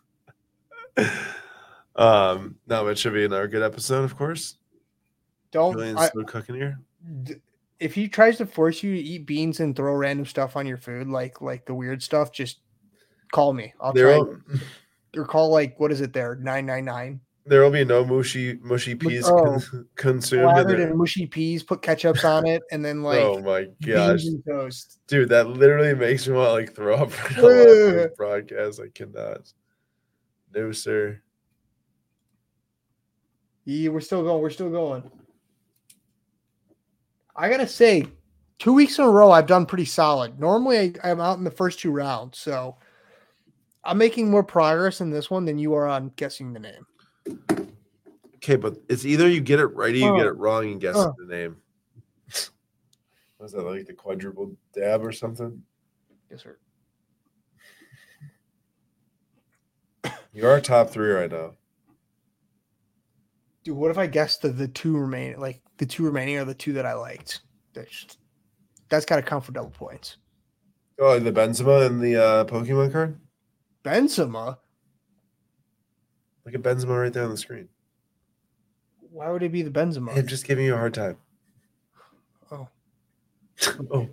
um, no, it should be another good episode, of course.
Don't.
Julian's
I,
still cooking here.
d- if he tries to force you to eat beans and throw random stuff on your food, like like the weird stuff, just call me. I'll
There
try.
will,
Or call like what is it there? Nine nine nine.
there will be no mushy mushy peas
Oh.
con- consumed. In
Slathered
there.
in mushy peas, put ketchups on it, and then like
Oh my gosh,
beans and toast.
dude, that literally makes me want to like throw up right now on this broadcast. I cannot. No, sir.
Yeah, we're still going. We're still going. I gotta say, two weeks in a row, I've done pretty solid. Normally, I, I'm out in the first two rounds, so I'm making more progress in this one than you are on guessing the name.
Okay, but it's either you get it right or you get
Uh,
it wrong and guess
uh.
the name. Was that like the quadruple dab or something?
Yes, sir.
You are top three right now.
Dude, what if I guessed the, the two remaining? Like the two remaining are the two that I liked. That's that's got to count for double points.
Oh, the Benzema and the uh, Pokemon card?
Benzema.
Look at Benzema right there on the screen.
Why would it be the Benzema?
I'm just giving you a hard time.
Oh.
oh.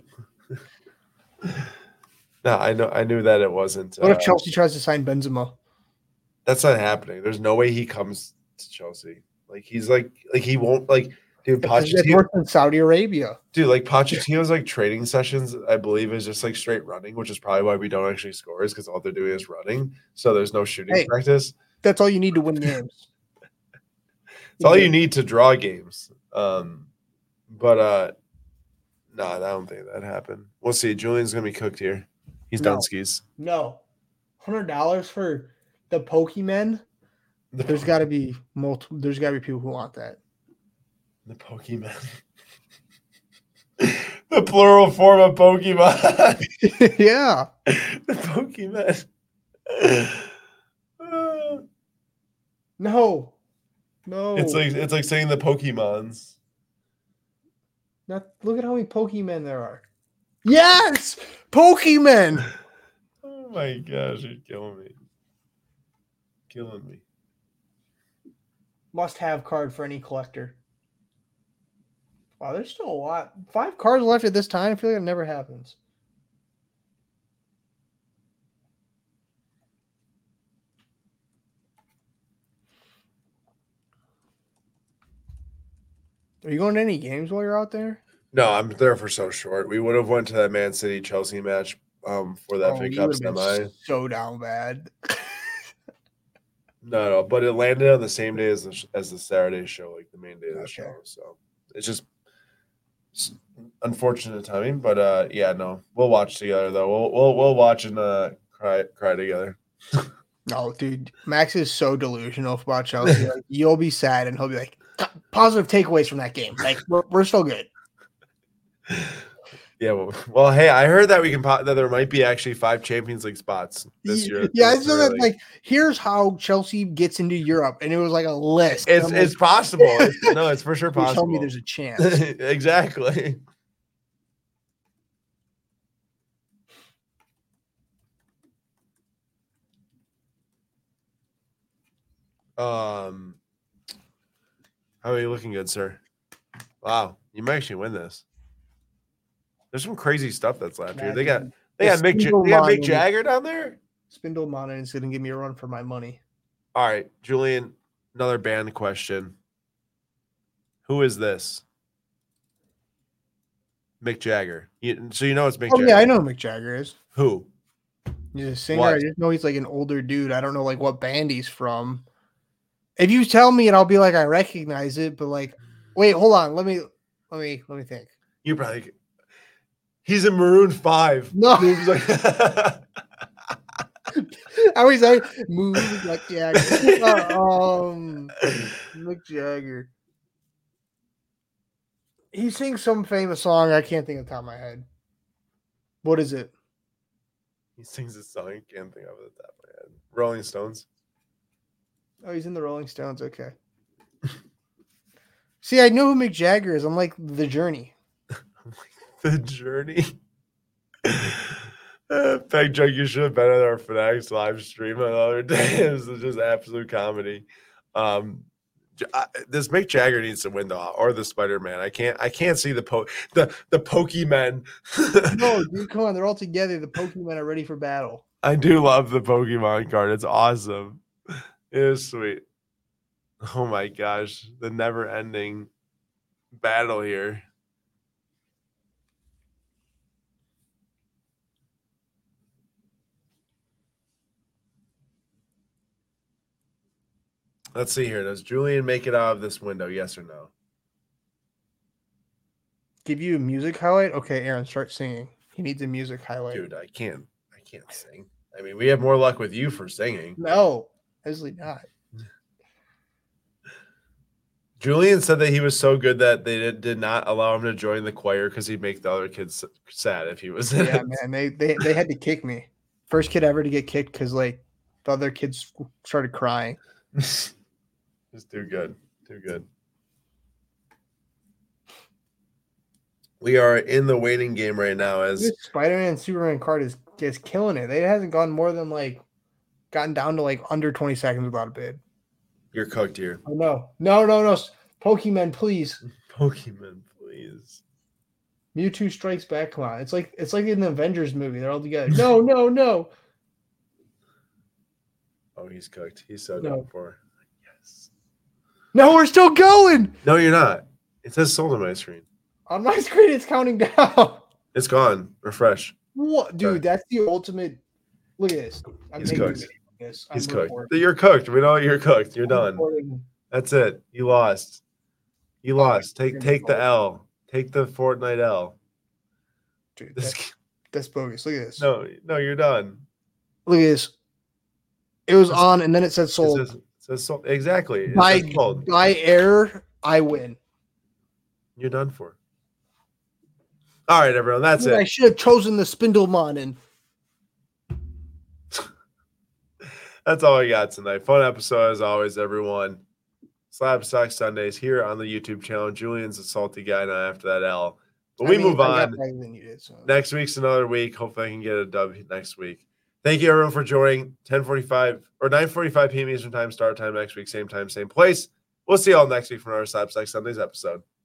No, I know. I knew that it wasn't.
What if
uh,
Chelsea tries to sign Benzema?
That's not happening. There's no way he comes to Chelsea. Like he's like like he won't like dude.
Because it's
Pochettino,
worse than Saudi Arabia.
dude, like Pochettino's like training sessions, I believe, is just like straight running, which is probably why we don't actually score, is because all they're doing is running. So there's no shooting
Hey.
practice.
That's all you need to win games.
It's all you need to draw games. Um, but uh, no, I don't think that happened. We'll see. Julian's gonna be cooked here. He's
No.
done skis.
No. Hundred dollars for the Pokemon. There's got to be multiple. There's got to be people who want that.
The Pokemon. The plural form of Pokemon.
Yeah.
The Pokemon. Uh,
No. No.
it's like it's like saying the Pokemons.
Not, look at how many Pokemon there are. Yes, Pokemon.
Oh my gosh, you're killing me. Killing me.
Must have card for any collector. Wow, there's still a lot. Five cards left at this time. I feel like it never happens. Are you going to any games while you're out there?
No, I'm there for so short. We would have went to that Man City Chelsea match um, for the
Oh,
F A
you
Cup
would have
semi.
been so down bad.
No, no, but it landed on the same day as the as the Saturday show, like the main day of the
Okay.
show. So it's just it's unfortunate timing, but uh, yeah, no, we'll watch together though. We'll we'll we'll watch and uh, cry cry together.
No, dude, Max is so delusional about Chelsea. Like, you'll be sad, and he'll be like, positive takeaways from that game. Like, we're, we're still good.
Yeah, well, well, hey, I heard that we can pop, that there might be actually five Champions League spots this year.
Yeah, I saw that. Like, here's how Chelsea gets into Europe, and it was like a list.
It's it's
like,
possible. It's, no, it's for sure possible.
Tell me there's a chance.
Exactly. Um, how are you looking, good sir? Wow, you might actually win this. There's some crazy stuff that's left here. They got they got Mick, they got Mick Jagger down there.
Spindle Monin is gonna give me a run for my money.
All right, Julian, another band question. Who is this? Mick Jagger. You, so you know it's Mick
oh,
Jagger.
Yeah, I know who Mick Jagger is.
Who?
He's a singer.
What?
I just know he's like an older dude. I don't know like what band he's from. If you tell me, and I'll be like, I recognize it, but like, wait, hold on. Let me, let me, let me think.
You probably. He's in Maroon Five.
No.
Moves like.
I always say moves like Jagger. uh, um, Mick Jagger. He sings some famous song. I can't think of the top of my head. What is it?
He sings a song. I can't think of it at that my head. Rolling Stones.
Oh, he's in the Rolling Stones. Okay. See, I know who Mick Jagger is. I'm like The Journey.
The Journey. uh, Peg Jug, you should have been at our Fanatics live stream the other day. It was just absolute comedy. Um, I, this Mick Jagger needs to win though, or the Spider-Man. I can't. I can't see the po the the Pokemon.
No, dude, come on. They're all together. The Pokemon are ready for battle.
I do love the Pokemon card. It's awesome. It is sweet. Oh my gosh, the never-ending battle here. Let's see here. Does Julian make it out of this window? Yes or no?
Give you a music highlight? Okay, Aaron, start singing. He needs a music highlight.
Dude, I can't. I can't sing. I mean, we have more luck with you for singing.
No, obviously not.
Julian said that he was so good that they did, did not allow him to join the choir because he'd make the other kids sad if he was in
Yeah,
it.
man. They, they they had to kick me. First kid ever to get kicked because like the other kids started crying.
It's too good. Too good. We are in the waiting game right now as
This Spider-Man Superman card is is killing it. It hasn't gone more than like gotten down to like under twenty seconds without a bid.
you're cooked here.
Oh no. No, no, no. Pokemon, please.
Pokemon, please.
Mewtwo strikes back. Come on. It's like it's like in the Avengers movie. They're all together. No, no, no.
Oh, he's cooked. He's so
No.
done for. Yes.
No, we're still going.
No, you're not. It says sold on my screen.
On my screen, it's counting down.
It's gone. Refresh.
What, dude?
Sorry.
That's the ultimate. Look at this. I'm
He's
making a
cooked.
video of this.
He's
I'm
cooked.
recording.
You're cooked. We know you're cooked. You're
I'm
done.
recording.
That's it. You lost. You
Oh,
lost. Take
you're
take the
cold.
L. Take the Fortnite L.
Dude,
This,
that's, that's bogus. Look at this.
no, no, you're done.
Look at this. It was
It's-
on, and then it said
It
sold.
says, it says sold. Exactly. It
By,
says sold.
by error, I win.
You're done for. All right, everyone. That's
Dude, I
it.
should have chosen the Spindlemon. And
That's all I got tonight. Fun episode as always, everyone. Slab Sock Sundays here on the YouTube channel. Julian's a salty guy now after that L. But
I
we
mean,
move
I got
on.
better than you did, so.
Next week's another week. Hopefully I can get a dub next week. Thank you everyone for joining. ten forty-five or nine forty-five p.m. Eastern time, start time next week, same time, same place. We'll see you all next week for another Slab Sock Sundays episode.